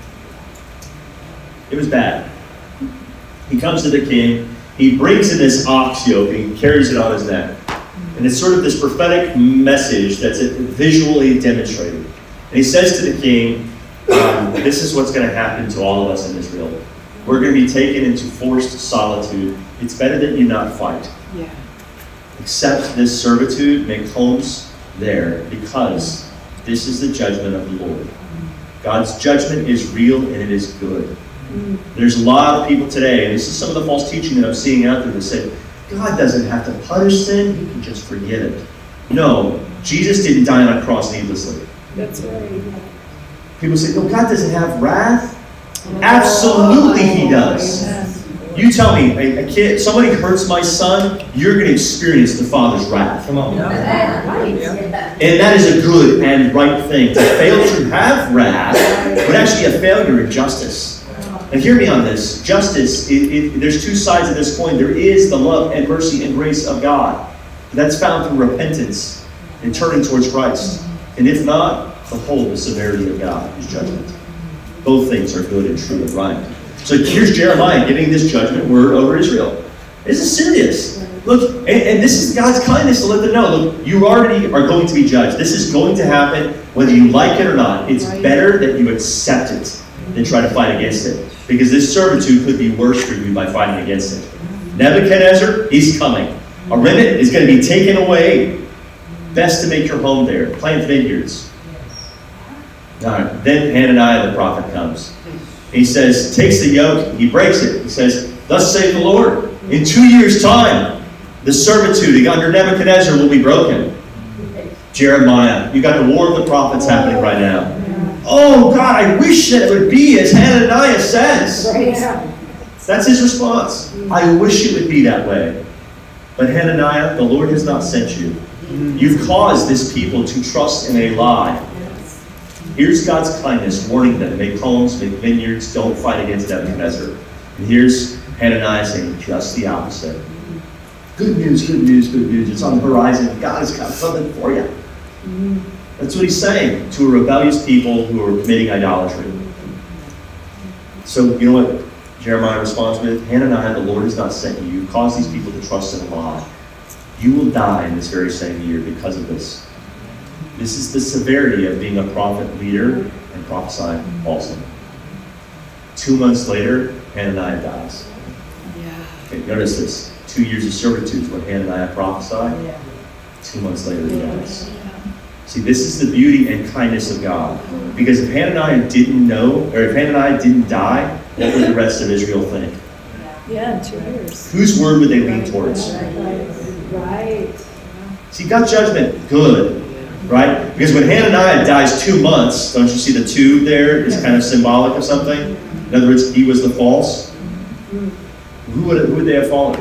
It was bad. He comes to the king. He brings in this ox yoke and he carries it on his neck. And it's sort of this prophetic message that's visually demonstrated. And he says to the king, um, this is what's going to happen to all of us in Israel. We're going to be taken into forced solitude. It's better that you not fight. Yeah. Accept this servitude, make homes there, because this is the judgment of the Lord. God's judgment is real and it is good. There's a lot of people today, and this is some of the false teaching that I'm seeing out there that say, God doesn't have to punish sin, he can just forgive it. No, Jesus didn't die on a cross needlessly. That's right. People say, no, God doesn't have wrath. Absolutely he does. You tell me, a, a kid, somebody hurts my son, you're going to experience the Father's wrath. Come on. And that is a good and right thing. To fail to have wrath would actually be a failure in justice. And hear me on this. Justice, it, it, there's two sides of this coin. There is the love and mercy and grace of God. That's found through repentance and turning towards Christ. And if not, behold the severity of God, his judgment. Both things are good and true and right. So here's Jeremiah giving this judgment word over Israel. This is serious. Look, and, and this is God's kindness to let them know, look, you already are going to be judged. This is going to happen whether you like it or not. It's better that you accept it than try to fight against it. Because this servitude could be worse for you by fighting against it. Nebuchadnezzar, he's coming. A remnant is going to be taken away. Best to make your home there. Plant vineyards. All right. Then Hananiah the prophet comes. He says, takes the yoke, he breaks it. He says, thus saith the Lord, in two years' time, the servitude under Nebuchadnezzar will be broken. Jeremiah, you got the war of the prophets happening right now. Oh God, I wish that it would be as Hananiah says. That's his response. I wish it would be that way. But Hananiah, the Lord has not sent you. You've caused this people to trust in a lie. Here's God's kindness, warning them, make homes, make vineyards, don't fight against Nebuchadnezzar. And here's Hananiah saying just the opposite. Good news, good news, good news. It's on the horizon. God has got something for you. That's what he's saying to a rebellious people who are committing idolatry. So, you know what Jeremiah responds with? Hananiah, the Lord has not sent you. You've caused these people to trust in a lie. You will die in this very same year because of this. This is the severity of being a prophet leader and prophesying falsely. Two months later, Hananiah dies. Yeah. Okay, notice this. Two years of servitude is what Hananiah prophesied. Yeah. Two months later, he dies. See, this is the beauty and kindness of God. Because if Hananiah didn't know, or if Hananiah didn't die, what would the rest of Israel think? Yeah, two years. Whose word would they lean towards? Right. See, God's judgment, good. Right? Because when Hananiah dies two months, don't you see the two there is kind of symbolic of something? In other words, he was the false. Who would, who would they have followed?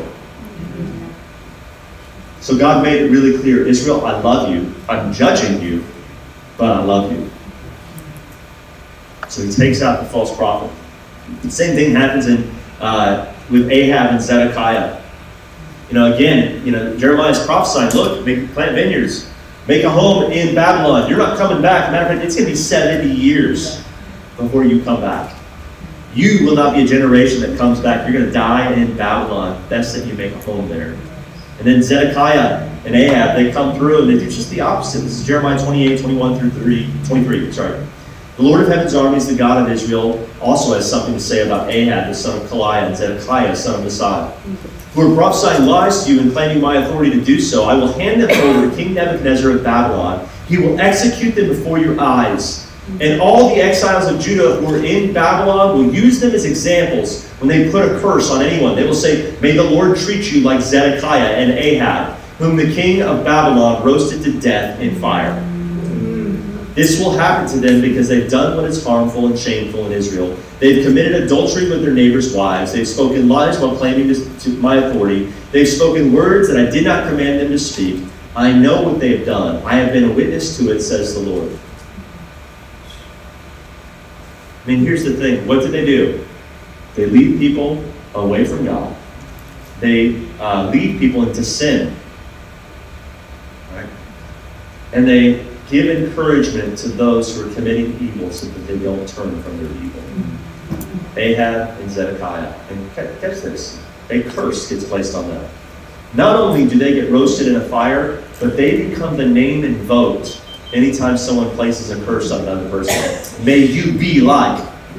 So God made it really clear, Israel, I love you. I'm judging you, but I love you. So he takes out the false prophet. The same thing happens in uh, with Ahab and Zedekiah. You know, again, you know, Jeremiah's prophesying, look, make plant vineyards. Make a home in Babylon. You're not coming back. Matter of fact, it's going to be seventy years before you come back. You will not be a generation that comes back. You're going to die in Babylon. Best that you make a home there. And then Zedekiah and Ahab, they come through and they do just the opposite. This is Jeremiah twenty-eight, twenty-one through twenty-three. Sorry. The Lord of heaven's armies, the God of Israel, also has something to say about Ahab, the son of Kaliah, and Zedekiah, son of Messiah, who are prophesying lies to you and claiming my authority to do so. I will hand them over to King Nebuchadnezzar of Babylon. He will execute them before your eyes. And all the exiles of Judah who are in Babylon will use them as examples when they put a curse on anyone. They will say, may the Lord treat you like Zedekiah and Ahab, whom the king of Babylon roasted to death in fire. This will happen to them because they've done what is harmful and shameful in Israel. They've committed adultery with their neighbors' wives. They've spoken lies while claiming to, to my authority. They've spoken words that I did not command them to speak. I know what they have done. I have been a witness to it, says the Lord. I mean, here's the thing. What did they do? They lead people away from God. They uh, lead people into sin. Right? And they give encouragement to those who are committing evil so that they don't turn from their evil. Ahab and Zedekiah. And catch this. A curse gets placed on them. Not only do they get roasted in a fire, but they become the name invoked anytime someone places a curse on another person. May you be like.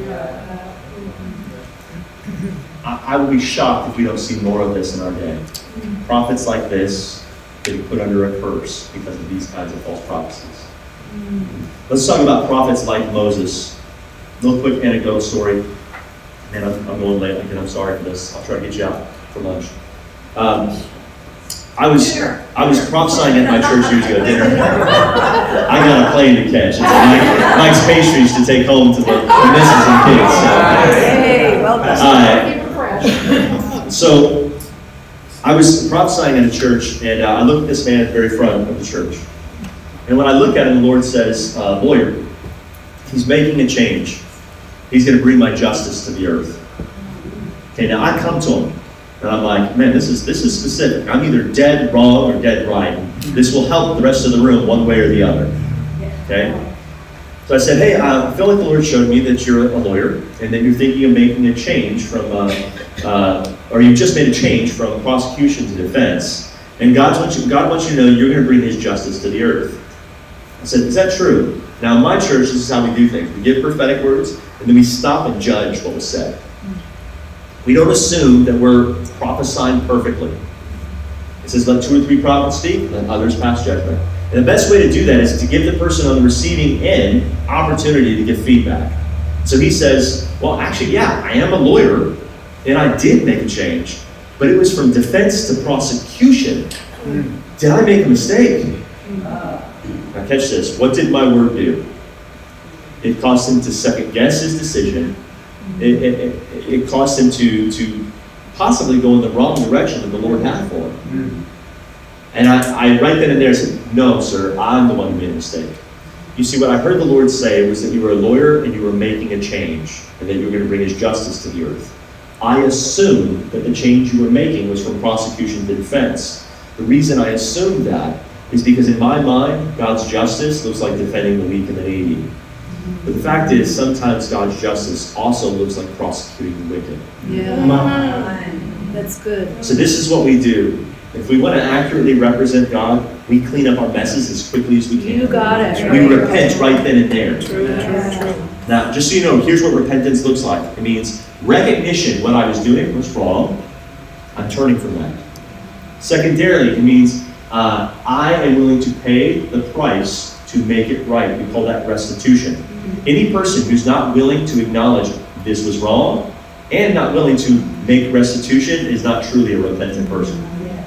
I, I will be shocked if we don't see more of this in our day. Prophets like this getting put under a curse because of these kinds of false prophecies. Let's talk about prophets like Moses. A little quick anecdote story. Man, I'm, I'm going late again. I'm sorry for this. I'll try to get you out for lunch. Um, I was I was prophesying at my church years ago. Dinner. I got a plane to catch. It's Mike, Mike's pastries to take home to the, the missus and kids. So, Hey, well done. uh, so I was prophesying at a church, and uh, I looked at this man at the very front of the church. And when I look at him, the Lord says, uh, Boyer, he's making a change. He's going to bring my justice to the earth. Okay, now I come to him. And I'm like, man, this is this is specific. I'm either dead wrong or dead right. This will help the rest of the room one way or the other. Okay? So I said, hey, I feel like the Lord showed me that you're a lawyer and that you're thinking of making a change from, uh, uh, or you've just made a change from prosecution to defense. And God wants you, God wants you to know you're going to bring His justice to the earth. I said, is that true? Now in my church, this is how we do things. We give prophetic words and then we stop and judge what was said. We don't assume that we're prophesying perfectly. It says, let two or three prophets speak, let others pass judgment. And the best way to do that is to give the person on the receiving end opportunity to give feedback. So he says, well, actually, yeah, I am a lawyer, and I did make a change, but it was from defense to prosecution. Did I make a mistake? Now catch this. What did my word do? It caused him to second guess his decision. It, it, it, it caused him to, to possibly go in the wrong direction that the Lord had for him. Mm. And I, I right then and there said, no, sir, I'm the one who made a mistake. You see, what I heard the Lord say was that you were a lawyer and you were making a change and that you were going to bring His justice to the earth. I assumed that the change you were making was from prosecution to defense. The reason I assumed that is because in my mind, God's justice looks like defending the weak and the needy. But the fact is, sometimes God's justice also looks like prosecuting the wicked. Yeah, that's good. So this is what we do. If we want to accurately represent God, we clean up our messes as quickly as we can. You got it. We repent right then and there. True, true, true. Now, just so you know, here's what repentance looks like. It means recognition what I was doing was wrong. I'm turning from that. Secondarily, it means uh, I am willing to pay the price to make it right. We call that restitution. Any person who's not willing to acknowledge this was wrong and not willing to make restitution is not truly a repentant person.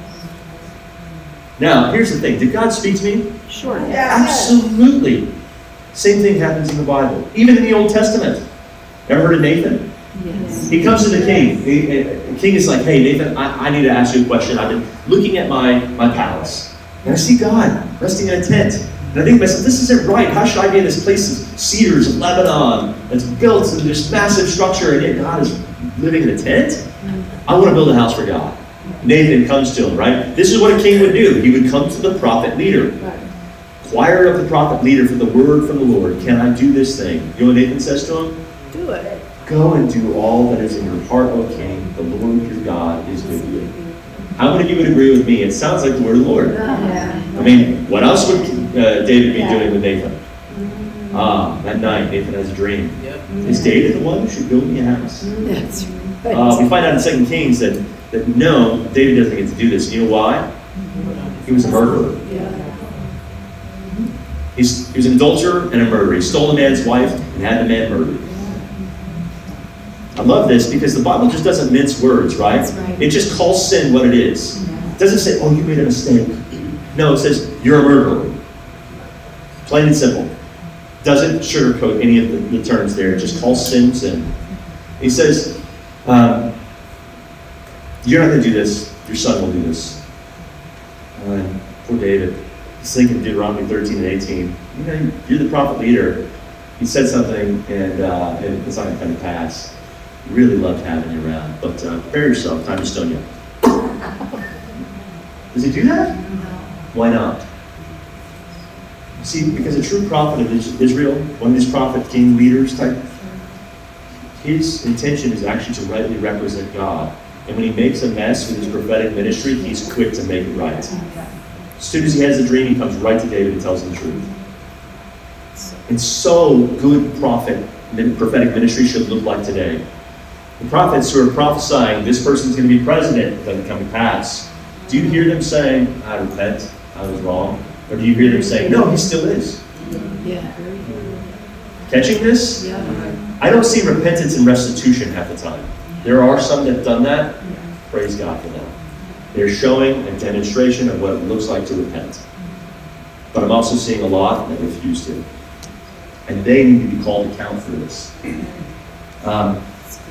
Now, here's the thing. Did God speak to me? Sure. Absolutely. Same thing happens in the Bible. Even in the Old Testament. Ever heard of Nathan? Yes. He comes to the king. The, the king is like, hey, Nathan, I, I need to ask you a question. I've been looking at my, my palace. And I see God resting in a tent. And I think to myself, this isn't right. How should I be in this place of cedars of Lebanon that's built in this massive structure, and yet God is living in a tent? I want to build a house for God. Nathan comes to him, right? This is what a king would do. He would come to the prophet leader. Inquire of the prophet leader for the word from the Lord. Can I do this thing? You know what Nathan says to him? Do it. Go and do all that is in your heart, O king. The Lord your God is with you. How many of you would agree with me? It sounds like the word of the Lord. Yeah. I mean, what else would uh, David be Yeah. doing with Nathan? Ah, that night, Nathan has a dream. Yep. Is David the one who should build me a house? That's right. Uh, we find out in Second Kings that, that no, David doesn't get to do this. You know why? He was a murderer. Yeah. He's, he was an adulterer and a murderer. He stole a man's wife and had the man murdered. I love this because the Bible just doesn't mince words, right? That's right. It just calls sin what it is. It doesn't say, oh, you made a mistake. No, it says, you're a murderer. Plain and simple. Doesn't sugarcoat any of the, the terms there. It just calls sin sin. He says, um, you're not going to do this. Your son will do this. Uh, poor David. He's thinking Deuteronomy thirteen and eighteen. You know, you're the prophet leader. He said something, and, uh, and it's not going to come to pass. Really loved having you around, but uh, prepare yourself. Time to stone you. Does he do that? Why not? See, because a true prophet of Israel, one of these prophet king leaders type, his intention is actually to rightly represent God. And when he makes a mess with his prophetic ministry, he's quick to make it right. As soon as he has a dream, he comes right to David and tells him the truth. And so good prophet, prophetic ministry should look like today. The prophets who are prophesying, this person's going to be president, doesn't come to pass. Do you hear them saying, I repent, I was wrong? Or do you hear them saying, no, he still is? Yeah. Catching this? Yeah. I don't see repentance and restitution half the time. There are some that have done that. Praise God for them. They're showing a demonstration of what it looks like to repent. But I'm also seeing a lot that refuse to. And they need to be called to account for this. Um,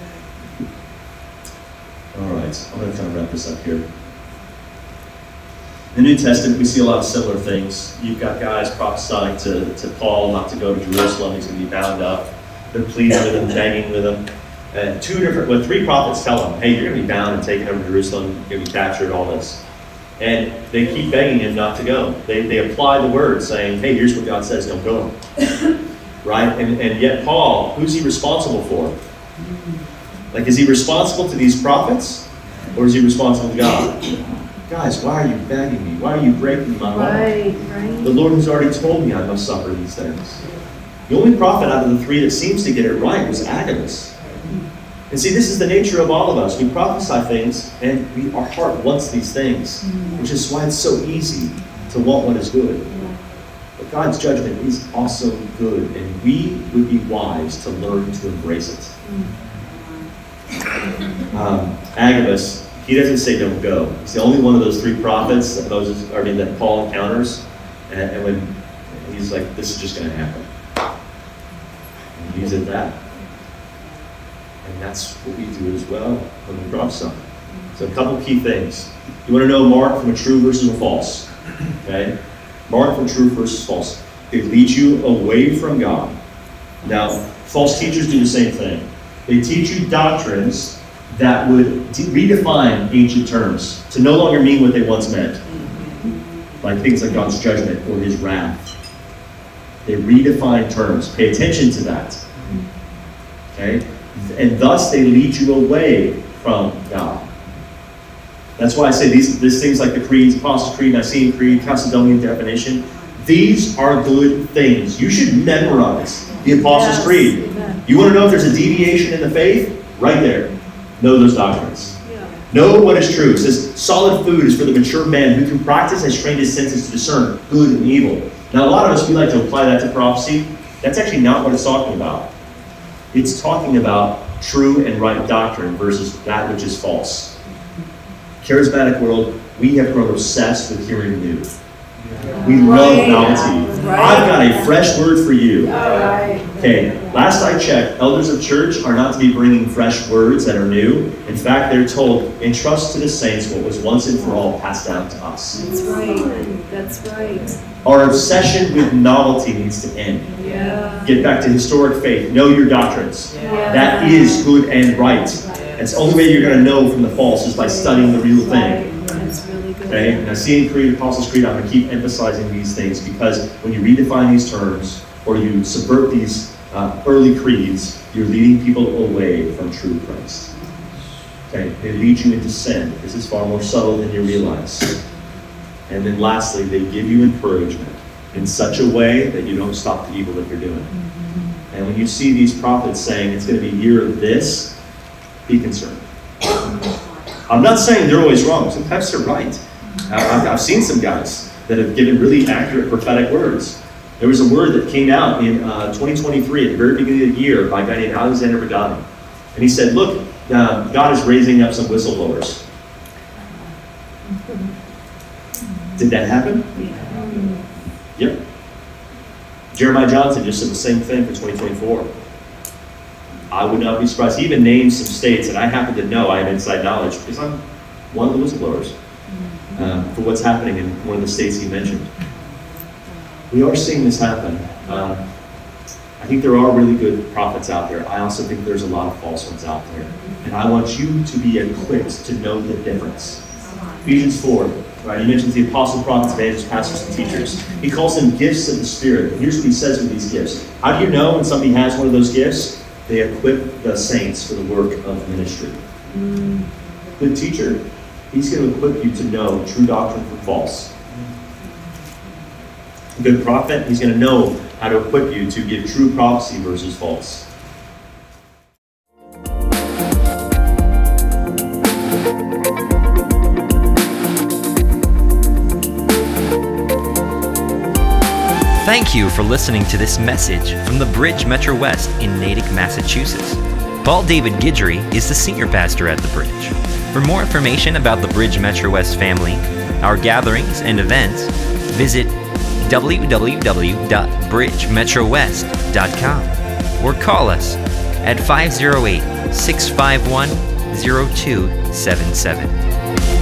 all right, I'm going to kind of wrap this up here. In the New Testament, we see a lot of similar things. You've got guys prophesying to, to Paul not to go to Jerusalem. He's going to be bound up. They're pleading with him, begging with him. And two different, well, three prophets tell him, hey, you're going to be bound and taken over to Jerusalem. You're going to be captured, all this. And they keep begging him not to go. They, they apply the word saying, hey, here's what God says, don't go. Right? And, and yet Paul, who's he responsible for? Like, is he responsible to these prophets? Or is he responsible to God? Guys, why are you begging me? Why are you breaking my heart? Right, right. The Lord has already told me I must suffer these things. The only prophet out of the three that seems to get it right was Agabus. And see, this is the nature of all of us. We prophesy things, and we, our heart wants these things, which is why it's so easy to want what is good. But God's judgment is also good, and we would be wise to learn to embrace it. Um, Agabus, he doesn't say don't go. He's the only one of those three prophets that Moses, or I mean, that Paul encounters, and, and when he's like, this is just going to happen. And he's at that. And that's what we do as well when we prophesy. So a couple key things. You want to know mark from a true versus a false. Okay? Mark from true versus false. They lead you away from God. Now, false teachers do the same thing. They teach you doctrines that would de- redefine ancient terms to no longer mean what they once meant. Like things like God's judgment or his wrath. They redefine terms. Pay attention to that. Okay? And thus they lead you away from God. That's why I say these, these things like the creeds, Apostles' Creed, Nicene Creed, Chalcedonian definition, these are good things. You should memorize the Apostles' Yes. Creed. Amen. You want to know if there's a deviation in the faith? Right there. Know those doctrines. Yeah. Know what is true. It says, solid food is for the mature man who through practice has trained his senses to discern good and evil. Now, a lot of us, we like to apply that to prophecy. That's actually not what it's talking about. It's talking about true and right doctrine versus that which is false. Charismatic world, we have grown obsessed with hearing new. We love Right. novelty. Right. I've got a fresh word for you. All right. Okay, last I checked, elders of church are not to be bringing fresh words that are new. In fact, they're told, entrust to the saints what was once and for all passed down to us. That's right. That's right. Our obsession with novelty needs to end. Yeah. Get back to historic faith. Know your doctrines. Yeah. That is good and right. That's the only way you're going to know from the false is by studying the real thing. Right. That's really good. Okay? Nicene Creed, Apostles' Creed, I'm going to keep emphasizing these things because when you redefine these terms or you subvert these uh, early creeds, you're leading people away from true Christ. Okay? They lead you into sin. This is far more subtle than you realize. And then lastly, they give you encouragement in such a way that you don't stop the evil that you're doing. And when you see these prophets saying it's going to be year of this, be concerned. I'm not saying they're always wrong. Sometimes they're right. I've, I've seen some guys that have given really accurate prophetic words. There was a word that came out in uh, twenty twenty-three at the very beginning of the year by a guy named Alexander Baghdadi. And he said, look, uh, God is raising up some whistleblowers. Did that happen? Yep. Jeremiah Johnson just said the same thing for twenty twenty-four. I would not be surprised. He even named some states, and I happen to know, I have inside knowledge, because I'm one of the whistleblowers uh, for what's happening in one of the states he mentioned. We are seeing this happen. Uh, I think there are really good prophets out there. I also think there's a lot of false ones out there. And I want you to be equipped to know the difference. Ephesians four, right? He mentions the apostles, prophets, evangelists, pastors, and teachers. He calls them gifts of the Spirit. And here's what he says with these gifts. How do you know when somebody has one of those gifts? They equip the saints for the work of ministry. Mm. Good teacher, he's going to equip you to know true doctrine from false. A good prophet, he's going to know how to equip you to give true prophecy versus false. Thank you for listening to this message from the Bridge Metro West in Natick, Massachusetts. Paul David Guidry is the senior pastor at the Bridge. For more information about the Bridge Metro West family, our gatherings and events, visit w w w dot bridge metro west dot com or call us at five oh eight, six five one, oh two seven seven.